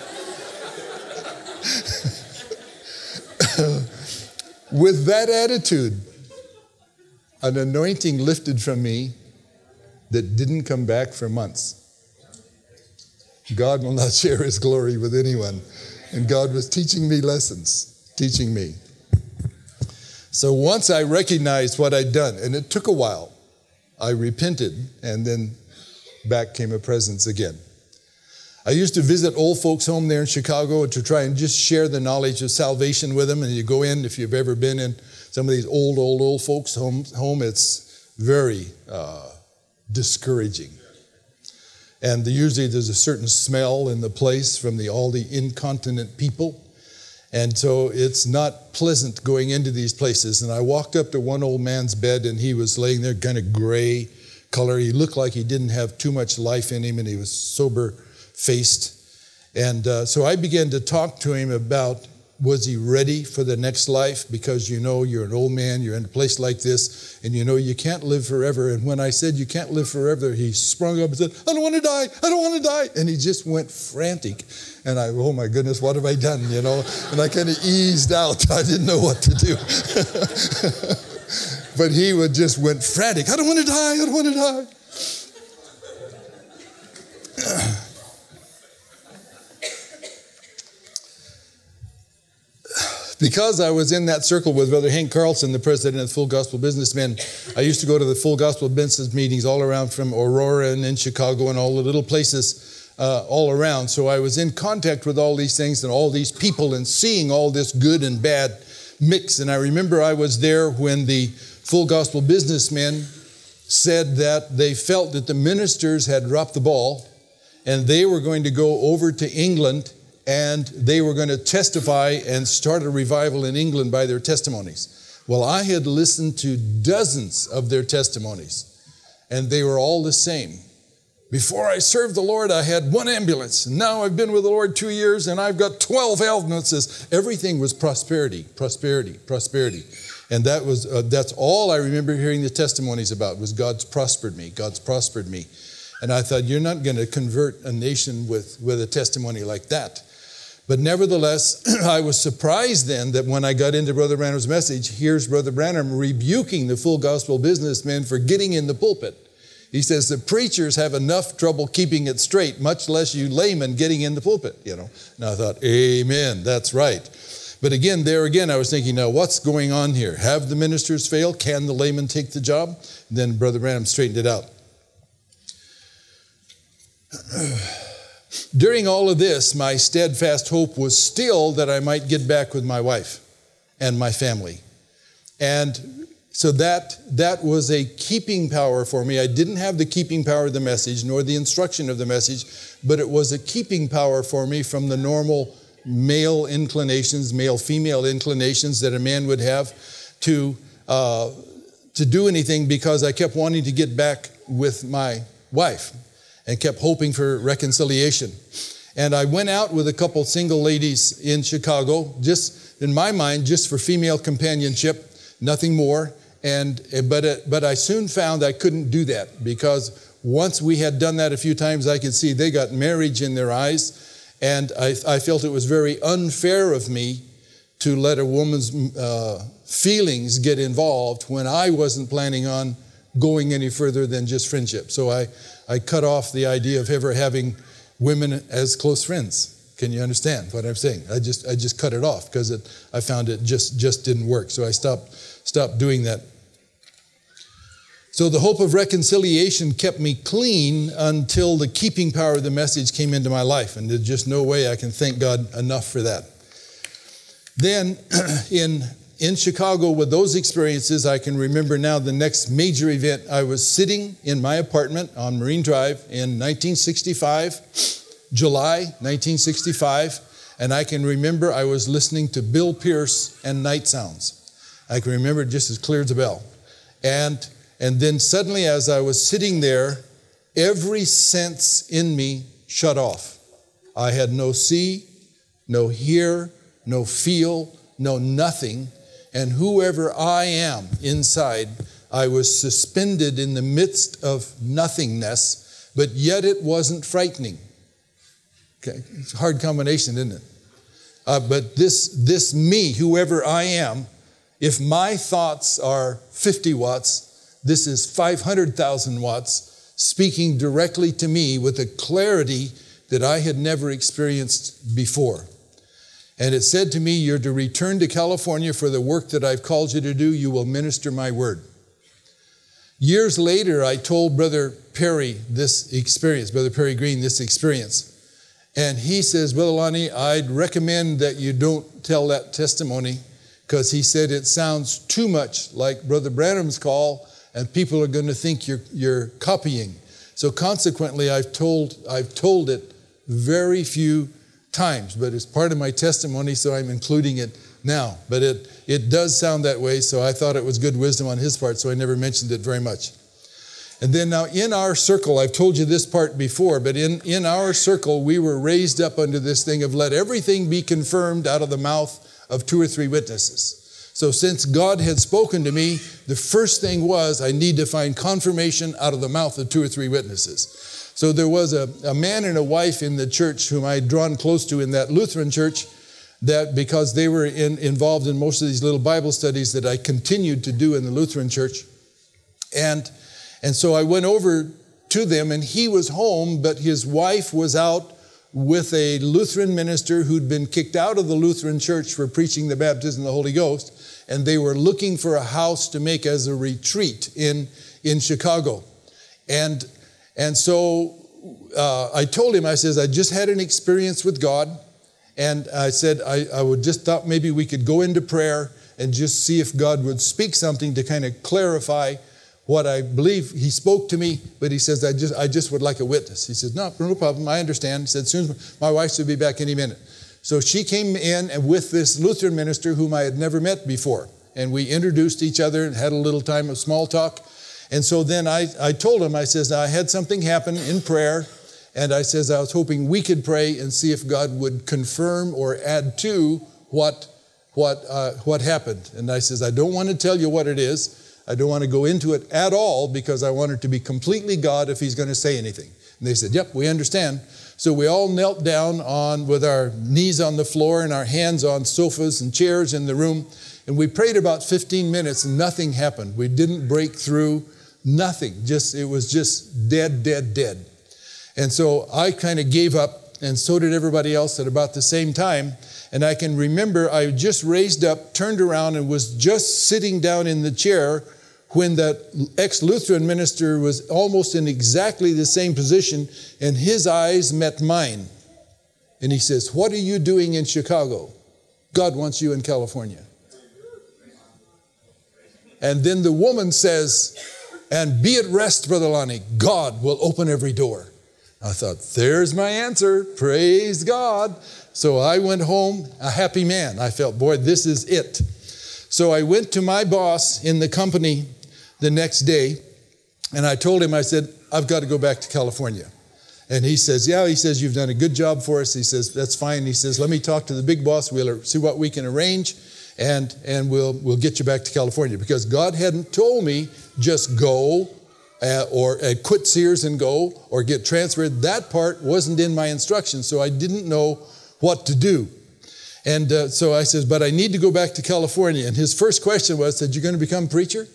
With that attitude, an anointing lifted from me that didn't come back for months. God will not share his glory with anyone. And God was teaching me lessons, teaching me. So once I recognized what I'd done, and it took a while, I repented, and then back came a presence again. I used to visit old folks' home there in Chicago to try and just share the knowledge of salvation with them. And you go in, if you've ever been in some of these old, old, old folks' home, home it's very uh, discouraging. And the, usually there's a certain smell in the place from the, all the incontinent people. And so it's not pleasant going into these places. And I walked up to one old man's bed, and he was laying there kind of gray color. He looked like he didn't have too much life in him, and he was sober faced. And uh, so I began to talk to him about, was he ready for the next life? Because you know you're an old man, you're in a place like this, and you know you can't live forever. And when I said you can't live forever, he sprung up and said, I don't want to die, I don't want to die. And he just went frantic. And I, oh my goodness, what have I done, you know? And I kind of eased out. I didn't know what to do. But he would just went frantic. I don't want to die, I don't want to die. Because I was in that circle with Brother Hank Carlson, the president of Full Gospel Businessmen, I used to go to the Full Gospel Business meetings all around from Aurora and in Chicago and all the little places uh, all around. So I was in contact with all these things and all these people and seeing all this good and bad mix. And I remember I was there when the Full Gospel Businessmen said that they felt that the ministers had dropped the ball and they were going to go over to England and they were going to testify and start a revival in England by their testimonies. Well, I had listened to dozens of their testimonies, and they were all the same. Before I served the Lord, I had one ambulance. Now I've been with the Lord two years, and I've got twelve ambulances. Everything was prosperity, prosperity, prosperity. And that was uh, that's all I remember hearing the testimonies about was God's prospered me, God's prospered me. And I thought, you're not going to convert a nation with, with a testimony like that. But nevertheless, I was surprised then that when I got into Brother Branham's message, here's Brother Branham rebuking the Full Gospel Businessmen for getting in the pulpit. He says the preachers have enough trouble keeping it straight, much less you laymen getting in the pulpit, you know. And I thought, amen, that's right. But again, there again, I was thinking, now what's going on here? Have the ministers failed? Can the laymen take the job? And then Brother Branham straightened it out. During all of this, my steadfast hope was still that I might get back with my wife and my family. And so that that was a keeping power for me. I didn't have the keeping power of the message, nor the instruction of the message, but it was a keeping power for me from the normal male inclinations, male-female inclinations that a man would have to, uh, to do anything, because I kept wanting to get back with my wife and kept hoping for reconciliation. And I went out with a couple single ladies in Chicago, just in my mind, just for female companionship, nothing more. And but it, but I soon found I couldn't do that, because once we had done that a few times, I could see they got marriage in their eyes, and I, I felt it was very unfair of me to let a woman's uh, feelings get involved when I wasn't planning on going any further than just friendship. So I, I cut off the idea of ever having women as close friends. Can you understand what I'm saying? I just I just cut it off because it I found it just just didn't work. So I stopped stopped doing that. So the hope of reconciliation kept me clean until the keeping power of the message came into my life. And there's just no way I can thank God enough for that. Then in, in Chicago with those experiences, I can remember now the next major event. I was sitting in my apartment on Marine Drive in nineteen sixty-five, July nineteen sixty-five. And I can remember I was listening to Bill Pierce and Night Sounds. I can remember it just as clear as a bell. And And then suddenly as I was sitting there, every sense in me shut off. I had no see, no hear, no feel, no nothing. And whoever I am inside, I was suspended in the midst of nothingness, but yet it wasn't frightening. Okay, it's a hard combination, isn't it? Uh, but this, this me, whoever I am, if my thoughts are fifty watts, this is five hundred thousand watts speaking directly to me with a clarity that I had never experienced before. And it said to me, you're to return to California for the work that I've called you to do. You will minister my word. Years later, I told Brother Perry this experience, Brother Perry Green, this experience. And he says, Brother Lonnie, I'd recommend that you don't tell that testimony because he said it sounds too much like Brother Branham's call and people are going to think you're, you're copying. So consequently, I've told, I've told it very few times, but it's part of my testimony, so I'm including it now. But it, it does sound that way, so I thought it was good wisdom on his part, so I never mentioned it very much. And then now in our circle, I've told you this part before, but in, in our circle, we were raised up under this thing of let everything be confirmed out of the mouth of two or three witnesses. So since God had spoken to me, the first thing was I need to find confirmation out of the mouth of two or three witnesses. So there was a, a man and a wife in the church whom I had drawn close to in that Lutheran church, that because they were in, involved in most of these little Bible studies that I continued to do in the Lutheran church. And, and so I went over to them, and he was home, but his wife was out with a Lutheran minister who'd been kicked out of the Lutheran church for preaching the baptism of the Holy Ghost. And they were looking for a house to make as a retreat in, in Chicago. And, and so uh, I told him, I says, I just had an experience with God. And I said, I, I would just thought maybe we could go into prayer and just see if God would speak something to kind of clarify what I believe. He spoke to me, but he says, I just, I just would like a witness. He said, no, no problem. I understand. He said, as soon as my wife should be back any minute. So she came in and with this Lutheran minister whom I had never met before. And we introduced each other and had a little time of small talk. And so then I, I told him, I says, I had something happen in prayer. And I says, I was hoping we could pray and see if God would confirm or add to what, what, uh, what happened. And I says, I don't want to tell you what it is. I don't want to go into it at all because I want it to be completely God if he's going to say anything. And they said, yep, we understand. So we all knelt down on with our knees on the floor and our hands on sofas and chairs in the room. And we prayed about fifteen minutes and nothing happened. We didn't break through, nothing. Just, it was just dead, dead, dead. And so I kind of gave up, and so did everybody else at about the same time. And I can remember I just raised up, turned around, and was just sitting down in the chair when that ex-Lutheran minister was almost in exactly the same position, and his eyes met mine. And he says, what are you doing in Chicago? God wants you in California. And then the woman says, and be at rest, Brother Lonnie, God will open every door. I thought, there's my answer. Praise God. So I went home a happy man. I felt, boy, this is it. So I went to my boss in the company the next day, and I told him, I said, I've got to go back to California. And he says, yeah, he says, you've done a good job for us. He says, that's fine. He says, let me talk to the big boss. We'll see what we can arrange, and, and we'll, we'll get you back to California. Because God hadn't told me just go uh, or uh, quit Sears and go or get transferred. That part wasn't in my instructions, so I didn't know what to do. And uh, so I says, but I need to go back to California. And his first question was, said, you're going to become a preacher?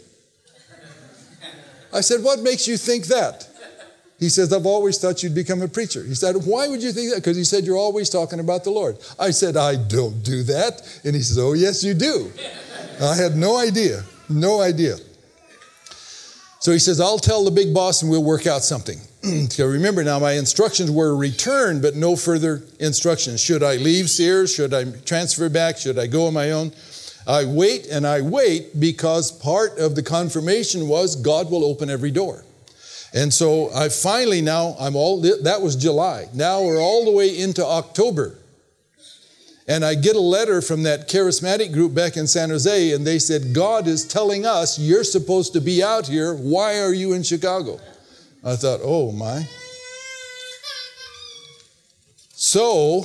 I said, what makes you think that? He says, I've always thought you'd become a preacher. He said, why would you think that? Because he said, you're always talking about the Lord. I said, I don't do that. And he says, oh, yes, you do. I had no idea. No idea. So he says, I'll tell the big boss and we'll work out something. So remember now, my instructions were returned, but no further instructions. Should I leave Sears? Should I transfer back? Should I go on my own? I wait and I wait because part of the confirmation was God will open every door. And so I finally now, I'm all, that was July. Now we're all the way into October. And I get a letter from that charismatic group back in San Jose, and they said, God is telling us you're supposed to be out here. Why are you in Chicago? I thought, oh my. So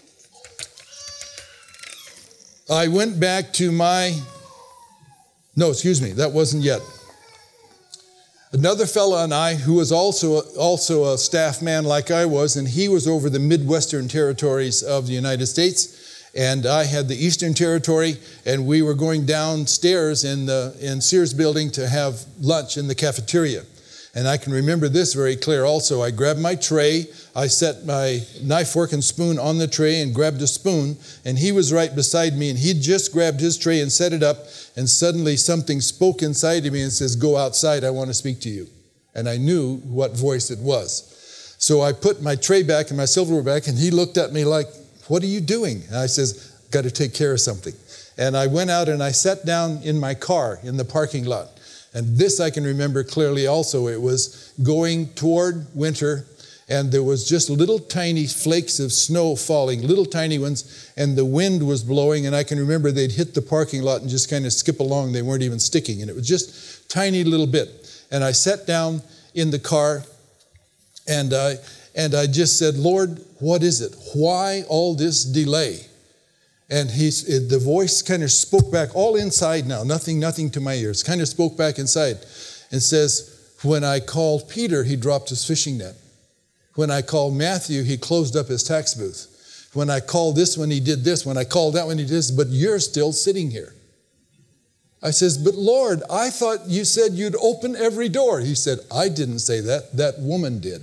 I went back to my, no, excuse me, that wasn't yet. Another fellow and I, who was also, also a staff man like I was, and he was over the Midwestern territories of the United States, and I had the Eastern Territory, and we were going downstairs in the in Sears building to have lunch in the cafeteria. And I can remember this very clear also. I grabbed my tray, I set my knife, fork, and spoon on the tray and grabbed a spoon, and he was right beside me, and he'd just grabbed his tray and set it up, and suddenly something spoke inside of me and says, go outside, I want to speak to you. And I knew what voice it was. So I put my tray back and my silverware back, and he looked at me like, what are you doing? And I says, got to take care of something. And I went out and I sat down in my car in the parking lot. And this I can remember clearly also. It was going toward winter, and there was just little tiny flakes of snow falling, little tiny ones, and the wind was blowing, and I can remember they'd hit the parking lot and just kind of skip along. They weren't even sticking, and it was just tiny little bit. And I sat down in the car, and I, and I just said, Lord, what is it? Why all this delay? And he's, the voice kind of spoke back, all inside now, nothing, nothing to my ears, kind of spoke back inside and says, when I called Peter, he dropped his fishing net. When I called Matthew, he closed up his tax booth. When I called this one, he did this. When I called that one, he did this. But you're still sitting here. I says, but Lord, I thought you said you'd open every door. He said, I didn't say that. That woman did.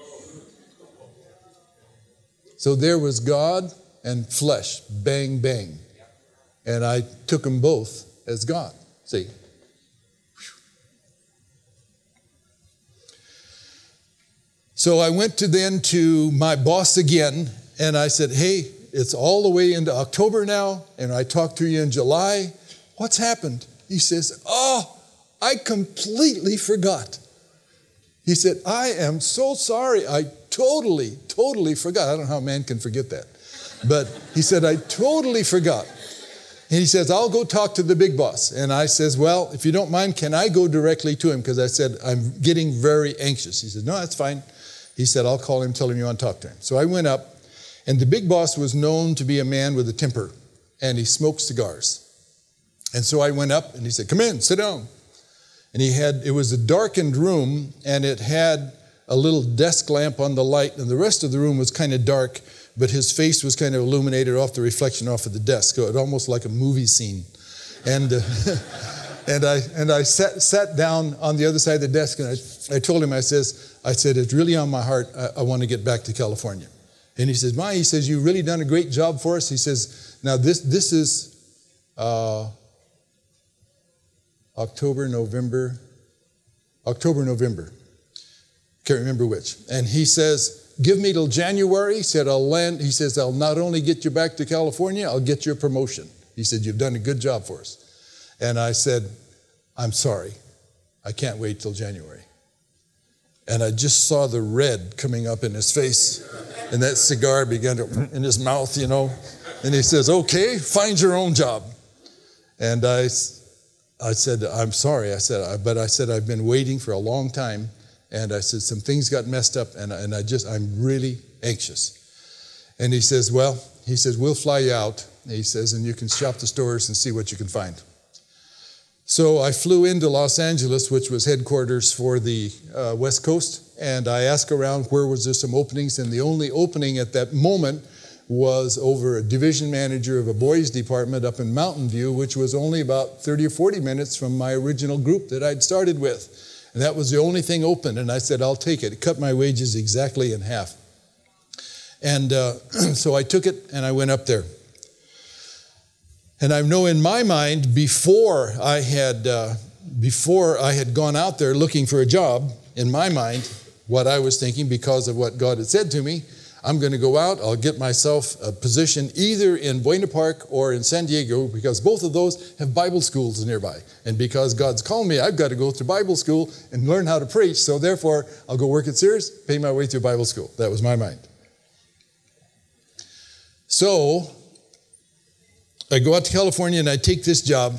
So there was God and flesh, bang, bang. And I took them both as God. See? So I went to then to my boss again, and I said, hey, it's all the way into October now, and I talked to you in July. What's happened? He says, oh, I completely forgot. He said, I am so sorry. I totally, totally forgot. I don't know how a man can forget that. But he said, I totally forgot. And he says, I'll go talk to the big boss. And I says, well, if you don't mind, can I go directly to him? Because I said, I'm getting very anxious. He said, no, that's fine. He said, I'll call him, tell him you want to talk to him. So I went up, and the big boss was known to be a man with a temper, and he smoked cigars. And so I went up, and he said, come in, sit down. And he had, it was a darkened room, and it had a little desk lamp on the light, and the rest of the room was kind of dark, but his face was kind of illuminated off the reflection off of the desk. So it almost like a movie scene. And uh, and I and I sat sat down on the other side of the desk, and I, I told him, I says, I said, it's really on my heart. I, I want to get back to California. And he says, my, he says, you've really done a great job for us. He says, now this this is uh, October, November, October, November. Can't remember which. And he says, give me till January. He said, I'll land. He says, I'll not only get you back to California, I'll get you a promotion. He said, you've done a good job for us. And I said, I'm sorry. I can't wait till January. And I just saw the red coming up in his face. And that cigar began to, in his mouth, you know. And he says, okay, find your own job. And I, I said, I'm sorry. I said, but I said, I've been waiting for a long time. And I said, some things got messed up, and, and I just, I'm really anxious. And he says, well, he says, we'll fly you out. And he says, and you can shop the stores and see what you can find. So I flew into Los Angeles, which was headquarters for the uh, West Coast, and I asked around where was there some openings, and the only opening at that moment was over a division manager of a boys department up in Mountain View, which was only about thirty or forty minutes from my original group that I'd started with. And that was the only thing open, and I said, I'll take it. It cut my wages exactly in half. And uh, so I took it, and I went up there. And I know in my mind, before I had uh, before I had gone out there looking for a job, in my mind, what I was thinking, because of what God had said to me, I'm going to go out, I'll get myself a position either in Buena Park or in San Diego, because both of those have Bible schools nearby. And because God's called me, I've got to go to Bible school and learn how to preach. So therefore, I'll go work at Sears, pay my way through Bible school. That was my mind. So I go out to California and I take this job.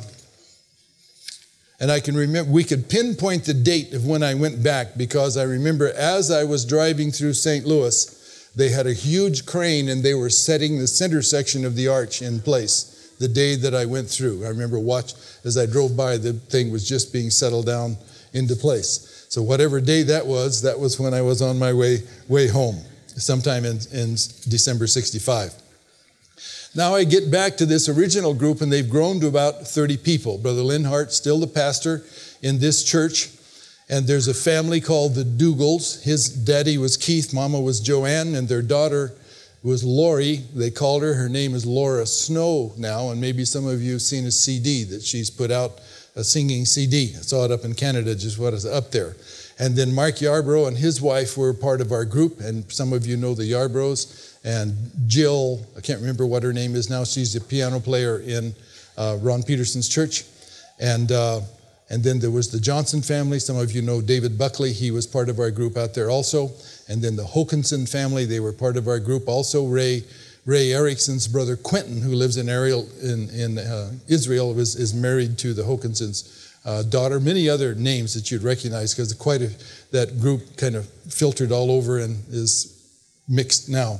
And I can remember, we could pinpoint the date of when I went back, because I remember as I was driving through Saint Louis, they had a huge crane and they were setting the center section of the arch in place the day that I went through. I remember watch as I drove by, the thing was just being settled down into place. So whatever day that was, that was when I was on my way way home, sometime in, in December sixty-five. Now I get back to this original group, and they've grown to about thirty people. Brother Linhart, still the pastor in this church. And there's a family called the Dougals. His daddy was Keith, mama was Joanne, and their daughter was Lori. They called her. Her name is Laura Snow now, and maybe some of you have seen a C D that she's put out, a singing C D. I saw it up in Canada, just what is up there. And then Mark Yarbrough and his wife were part of our group, and some of you know the Yarbroughs. And Jill, I can't remember what her name is now, she's a piano player in uh, Ron Peterson's church. And uh, and then there was the Johnson family. Some of you know David Buckley, he was part of our group out there also. And then the Hokinson family, they were part of our group also. Ray Ray Erickson's brother Quentin, who lives in Ariel in, in uh, Israel, was, is married to the Hokinson's uh, daughter. Many other names that you'd recognize, because quite a, that group kind of filtered all over and is mixed now.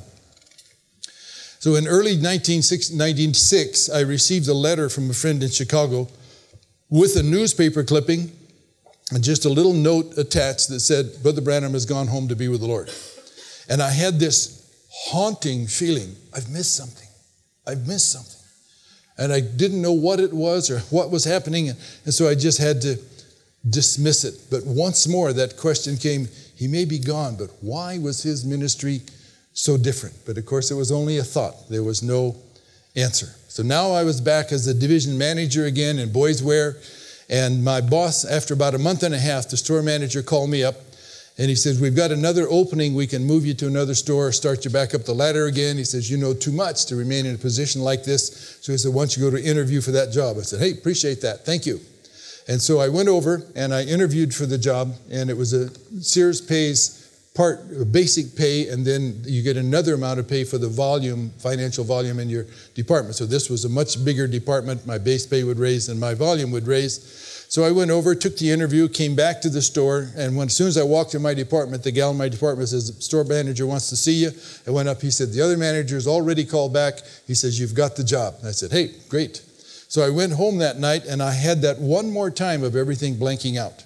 So in early nineteen oh six, I received a letter from a friend in Chicago with a newspaper clipping and just a little note attached that said, Brother Branham has gone home to be with the Lord. And I had this haunting feeling, I've missed something. I've missed something. And I didn't know what it was or what was happening. And so I just had to dismiss it. But once more, that question came, he may be gone, but why was his ministry so different? But of course, it was only a thought. There was no answer. So now I was back as the division manager again in boys wear. And my boss, after about a month and a half, the store manager called me up and he says, we've got another opening. We can move you to another store, start you back up the ladder again. He says, you know too much to remain in a position like this. So he said, why don't you go to interview for that job? I said, hey, appreciate that. Thank you. And so I went over and I interviewed for the job, and it was a Sears pays part basic pay, and then you get another amount of pay for the volume, financial volume in your department. So this was a much bigger department. My base pay would raise and my volume would raise. So I went over, took the interview, came back to the store, and when as soon as I walked in my department, the gal in my department says, the store manager wants to see you. I went up, he said, the other manager's already called back. He says, you've got the job. And I said, hey, great. So I went home that night, and I had that one more time of everything blanking out.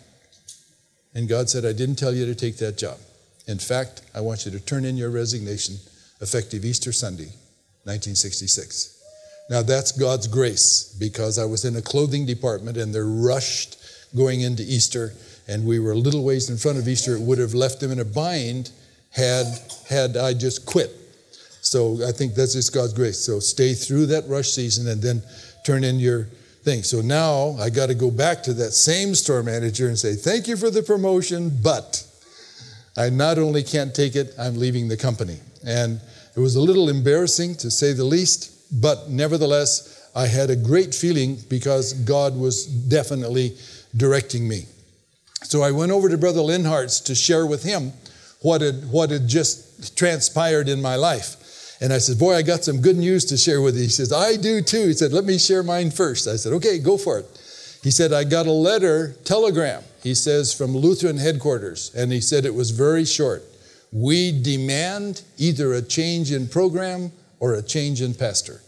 And God said, I didn't tell you to take that job. In fact, I want you to turn in your resignation effective Easter Sunday, nineteen sixty-six. Now that's God's grace, because I was in a clothing department and they're rushed going into Easter, and we were a little ways in front of Easter. It would have left them in a bind had, had I just quit. So I think that's just God's grace. So stay through that rush season and then turn in your thing. So now I got to go back to that same store manager and say, thank you for the promotion, but I not only can't take it, I'm leaving the company. And it was a little embarrassing, to say the least, but nevertheless, I had a great feeling because God was definitely directing me. So I went over to Brother Linhart's to share with him what had, what had just transpired in my life. And I said, boy, I got some good news to share with you. He says, I do too. He said, let me share mine first. I said, okay, go for it. He said, I got a letter, telegram, he says, from Lutheran headquarters. And he said it was very short. We demand either a change in program or a change in pastor.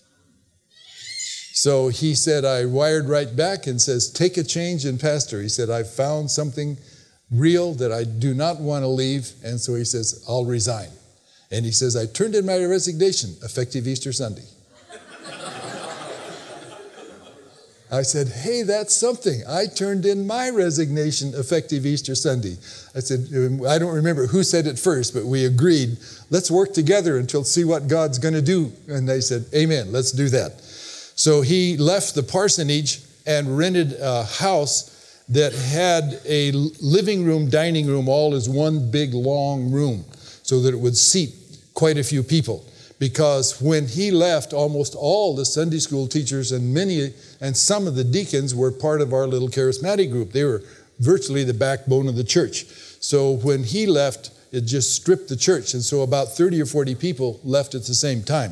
So he said, I wired right back and says, take a change in pastor. He said, I found something real that I do not want to leave. And so he says, I'll resign. And he says, I turned in my resignation effective Easter Sunday. I said, hey, that's something. I turned in my resignation effective Easter Sunday. I said, I don't remember who said it first, but we agreed, let's work together until see what God's going to do. And they said, amen, let's do that. So he left the parsonage and rented a house that had a living room, dining room, all as one big long room, so that it would seat quite a few people. Because when he left, almost all the Sunday school teachers and many and some of the deacons were part of our little charismatic group. They were virtually the backbone of the church. So when he left, it just stripped the church. And so about thirty or forty people left at the same time.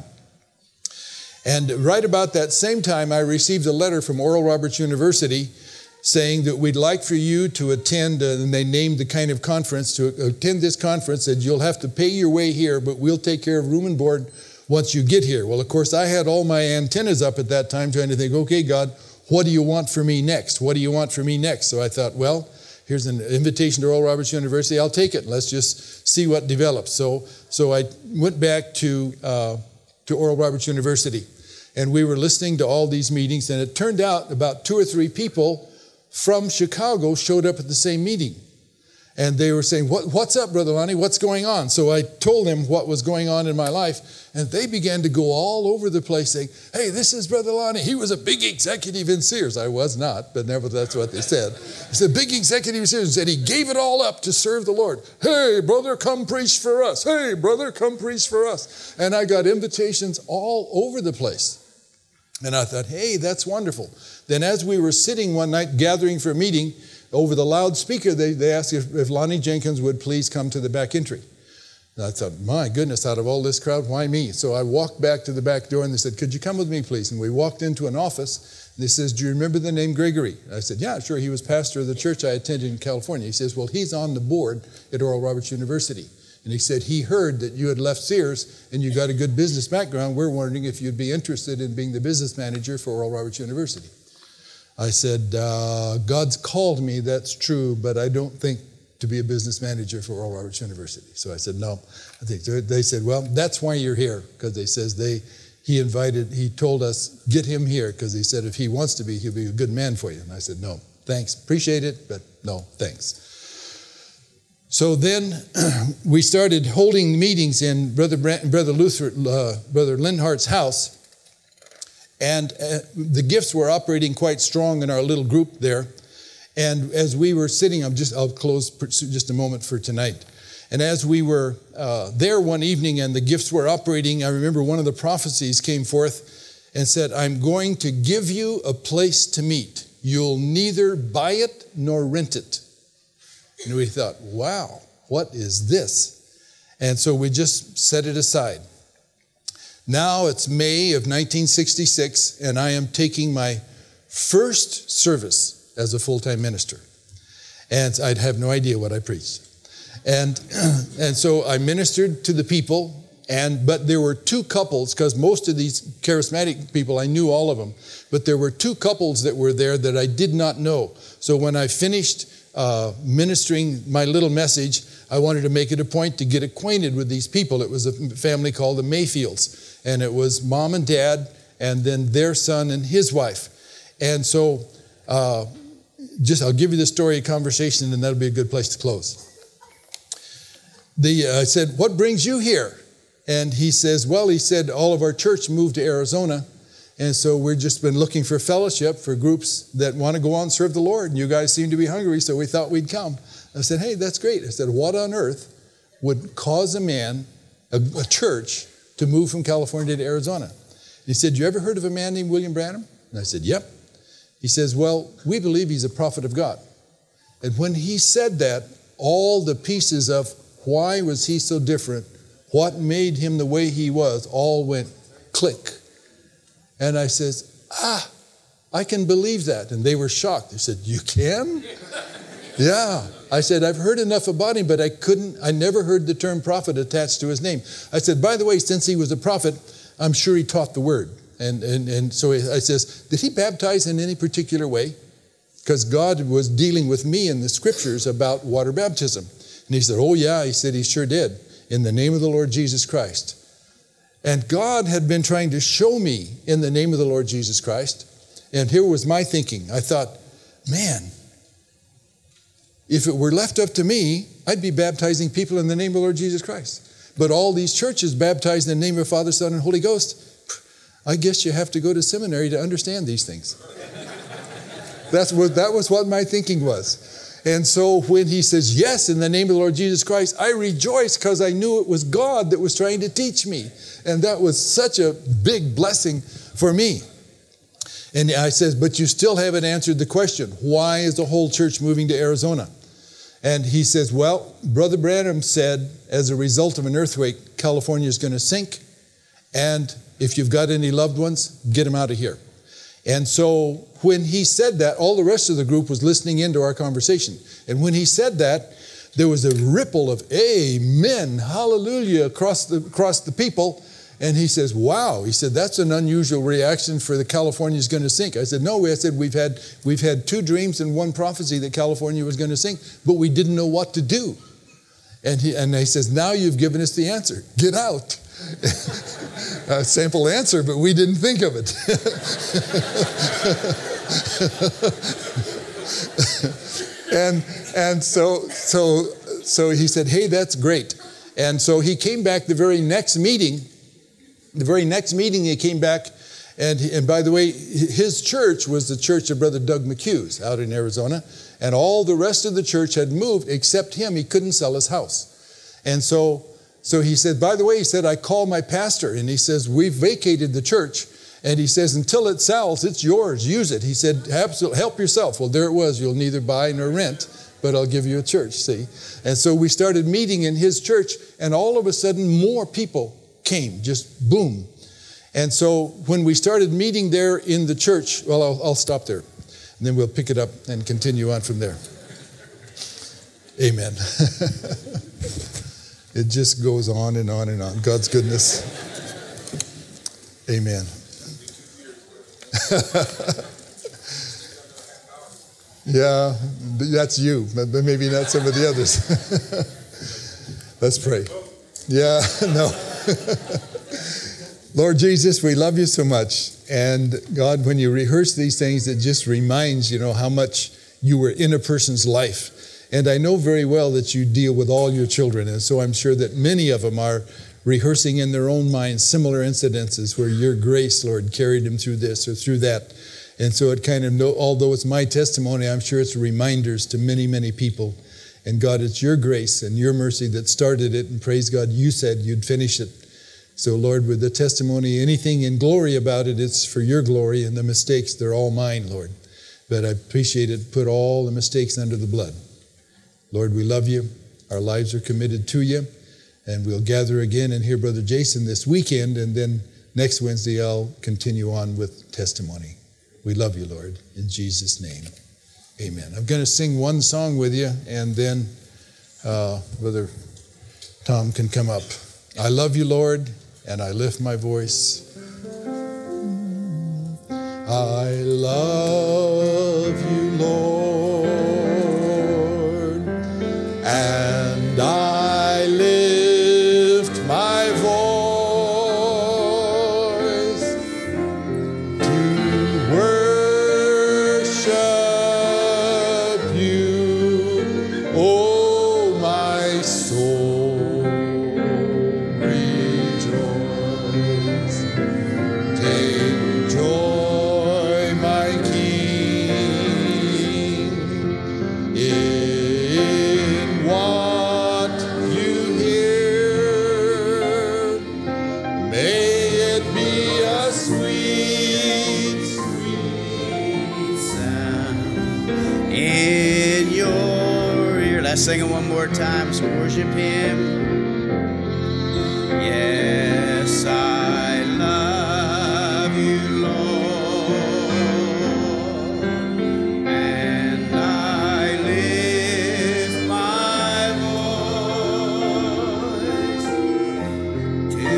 And right about that same time, I received a letter from Oral Roberts University saying that we'd like for you to attend, uh, and they named the kind of conference, to attend this conference, that you'll have to pay your way here, but we'll take care of room and board once you get here. Well, of course, I had all my antennas up at that time trying to think, okay, God, what do you want for me next? What do you want for me next? So I thought, well, here's an invitation to Oral Roberts University. I'll take it. Let's just see what develops. So so I went back to uh, to Oral Roberts University, and we were listening to all these meetings, and it turned out about two or three people from Chicago showed up at the same meeting. And they were saying, what, what's up, Brother Lonnie? What's going on? So I told them what was going on in my life, and they began to go all over the place saying, hey, this is Brother Lonnie. He was a big executive in Sears. I was not, but nevertheless, that's what they said. He's a big executive in Sears, and said he gave it all up to serve the Lord. Hey, brother, come preach for us. Hey, brother, come preach for us. And I got invitations all over the place. And I thought, hey, that's wonderful. Then as we were sitting one night gathering for a meeting, over the loudspeaker, they, they asked if, if Lonnie Jenkins would please come to the back entry. And I thought, my goodness, out of all this crowd, why me? So I walked back to the back door, and they said, could you come with me, please? And we walked into an office. And they says, do you remember the name Gregory? I said, yeah, sure. He was pastor of the church I attended in California. He says, well, he's on the board at Oral Roberts University. And he said, he heard that you had left Sears and you got a good business background. We're wondering if you'd be interested in being the business manager for Oral Roberts University. I said, uh, God's called me, that's true, but I don't think to be a business manager for Oral Roberts University. So I said, no. I think so. They said, well, that's why you're here, because they says they, he invited, he told us, get him here, because he said if he wants to be, he'll be a good man for you. And I said, no, thanks, appreciate it, but no, thanks. So then we started holding meetings in Brother Brant, Brother Luther, uh, Brother Linhart's house, and uh, the gifts were operating quite strong in our little group there. And as we were sitting, I'm just I'll close just a moment for tonight. And as we were uh, there one evening and the gifts were operating, I remember one of the prophecies came forth and said, "I'm going to give you a place to meet. You'll neither buy it nor rent it." And we thought, wow, what is this? And so we just set it aside. Now it's May of nineteen sixty-six, and I am taking my first service as a full-time minister. And I'd have no idea what I preached. And, and so I ministered to the people, and but there were two couples, because most of these charismatic people, I knew all of them, but there were two couples that were there that I did not know. So when I finished Uh, ministering my little message, I wanted to make it a point to get acquainted with these people. It was a family called the Mayfields, and it was mom and dad, and then their son and his wife. And so, uh, just I'll give you the story of conversation, and that'll be a good place to close. The uh, I said, "What brings you here?" And he says, "Well," he said, "all of our church moved to Arizona. And so we've just been looking for fellowship for groups that want to go on and serve the Lord. And you guys seem to be hungry, so we thought we'd come." I said, "Hey, that's great." I said, "What on earth would cause a man, a, a church, to move from California to Arizona?" And he said, "You ever heard of a man named William Branham?" And I said, "Yep." He says, "Well, we believe he's a prophet of God." And when he said that, all the pieces of why was he so different, what made him the way he was, all went click. And I says, ah, I can believe that. And they were shocked. They said, "You can?" Yeah. I said, "I've heard enough about him, but I couldn't, I never heard the term prophet attached to his name." I said, "By the way, since he was a prophet, I'm sure he taught the word." And, and, and so I says, "Did he baptize in any particular way?" Because God was dealing with me in the scriptures about water baptism. And he said, "Oh yeah," he said, "he sure did. In the name of the Lord Jesus Christ." And God had been trying to show me in the name of the Lord Jesus Christ. And here was my thinking. I thought, man, if it were left up to me, I'd be baptizing people in the name of the Lord Jesus Christ. But all these churches baptized in the name of Father, Son, and Holy Ghost, I guess you have to go to seminary to understand these things. That's what, that was what my thinking was. And so when he says, yes, in the name of the Lord Jesus Christ, I rejoiced because I knew it was God that was trying to teach me. And that was such a big blessing for me. And I says, but you still haven't answered the question. Why is the whole church moving to Arizona? And he says, well, Brother Branham said, as a result of an earthquake, California is going to sink. And if you've got any loved ones, get them out of here. And so when he said that, all the rest of the group was listening into our conversation. And when he said that, there was a ripple of amen, hallelujah, across the, across the people. And he says, wow, he said, that's an unusual reaction for the California's going to sink. I said, no, I said, we've had, we've had two dreams and one prophecy that California was going to sink, but we didn't know what to do. And he, and he says, now you've given us the answer. Get out. A simple answer, but we didn't think of it. and and so so so he said, hey, that's great. And so he came back the very next meeting. The very next meeting he came back, and he, and by the way, his church was the church of Brother Doug McHugh's out in Arizona, and all the rest of the church had moved except him. He couldn't sell his house, and so. So he said, by the way, he said, I called my pastor, and he says, we've vacated the church. And he says, until it sells, it's yours. Use it. He said, absolutely, help yourself. Well, there it was. You'll neither buy nor rent, but I'll give you a church, see? And so we started meeting in his church, and all of a sudden, more people came, just boom. And so when we started meeting there in the church, well, I'll, I'll stop there, and then we'll pick it up and continue on from there. Amen. It just goes on and on and on. God's goodness. Amen. Yeah, that's you, but maybe not some of the others. Let's pray. Yeah, no. Lord Jesus, we love you so much. And God, when you rehearse these things, it just reminds, you know, how much you were in a person's life. And I know very well that you deal with all your children. And so I'm sure that many of them are rehearsing in their own minds similar incidences where your grace, Lord, carried them through this or through that. And so it kind of, know, although it's my testimony, I'm sure it's reminders to many, many people. And God, it's your grace and your mercy that started it. And praise God, you said you'd finish it. So Lord, with the testimony, anything in glory about it, it's for your glory. And the mistakes, they're all mine, Lord. But I appreciate it. Put all the mistakes under the blood. Lord, we love you. Our lives are committed to you. And we'll gather again and hear Brother Jason this weekend. And then next Wednesday, I'll continue on with testimony. We love you, Lord. In Jesus' name, amen. I'm going to sing one song with you, and then uh, Brother Tom can come up. I love you, Lord, and I lift my voice. I love you, Lord, and I lift my voice to worship you, oh my soul, rejoice. Take joy, my King, in what you hear. May it be a sweet, sweet sound in your ear. Let's sing it one more time. Let's worship him. Yes, I love you, Lord, and I lift my voice to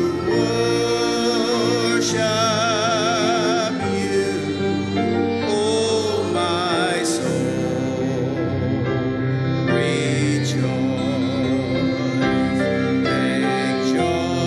worship you, oh my soul, rejoice. Take joy,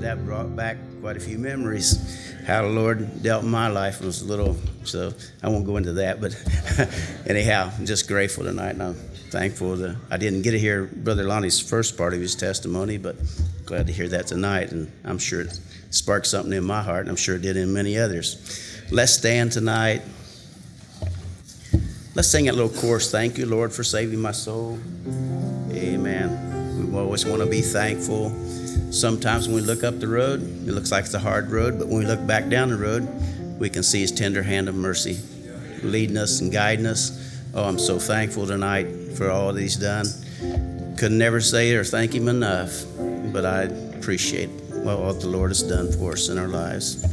that brought back quite a few memories. How the Lord dealt in my life when I was little, so I won't go into that. But anyhow, I'm just grateful tonight, and I'm thankful that I didn't get to hear Brother Lonnie's first part of his testimony, but glad to hear that tonight, and I'm sure it sparked something in my heart, and I'm sure it did in many others. Let's stand tonight. Let's sing that little chorus, "Thank you, Lord, for saving my soul." Amen. We always want to be thankful. Sometimes when we look up the road, it looks like it's a hard road, but when we look back down the road, we can see his tender hand of mercy leading us and guiding us. Oh, I'm so thankful tonight for all that he's done. Could never say or thank him enough, but I appreciate what the Lord has done for us in our lives.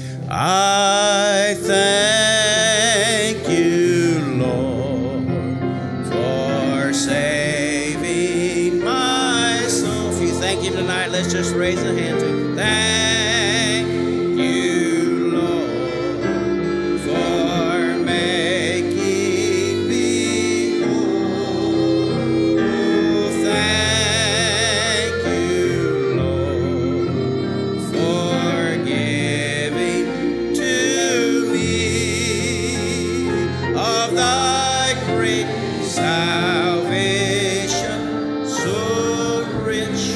I thank you, Lord, for saving my soul. If you thank him tonight, let's just raise a hand to thank you, Lord, for making me whole. Thank you, Lord, for giving to me of thy great salvation, so rich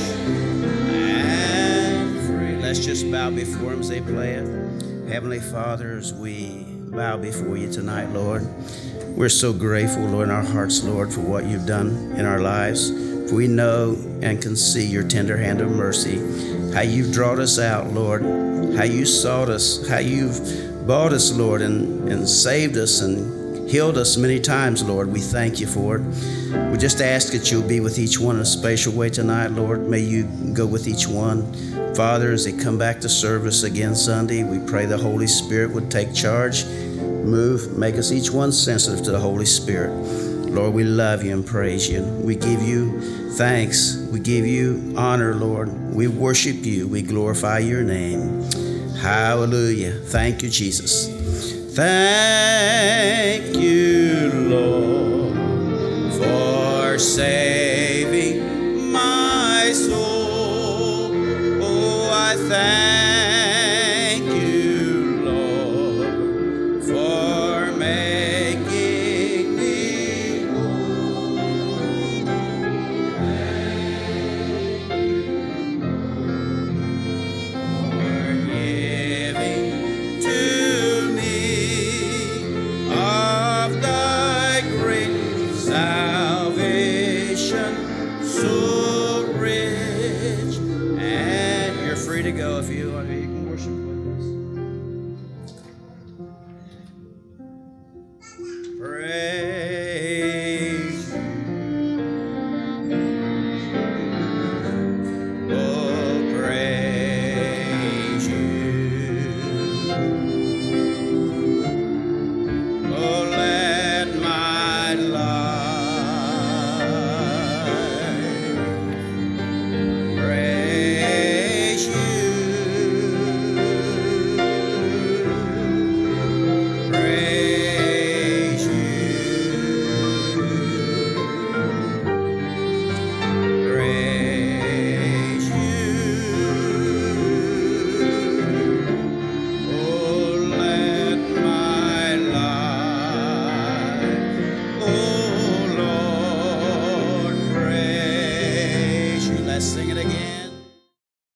and free. Let's just bow before him as they play it. Heavenly Father, as we bow before you tonight, Lord, we're so grateful, Lord, in our hearts, Lord, for what you've done in our lives. For we know and can see your tender hand of mercy, how you've drawn us out, Lord, how you sought us, how you've bought us, Lord, and, and saved us and healed us many times, Lord. We thank you for it. We just ask that you'll be with each one in a special way tonight, Lord. May you go with each one. Father, as they come back to service again Sunday, we pray the Holy Spirit would take charge, move, make us each one sensitive to the Holy Spirit. Lord, we love you and praise you. We give you thanks. We give you honor, Lord. We worship you. We glorify your name. Hallelujah. Thank you, Jesus. Thank you, Lord, for saving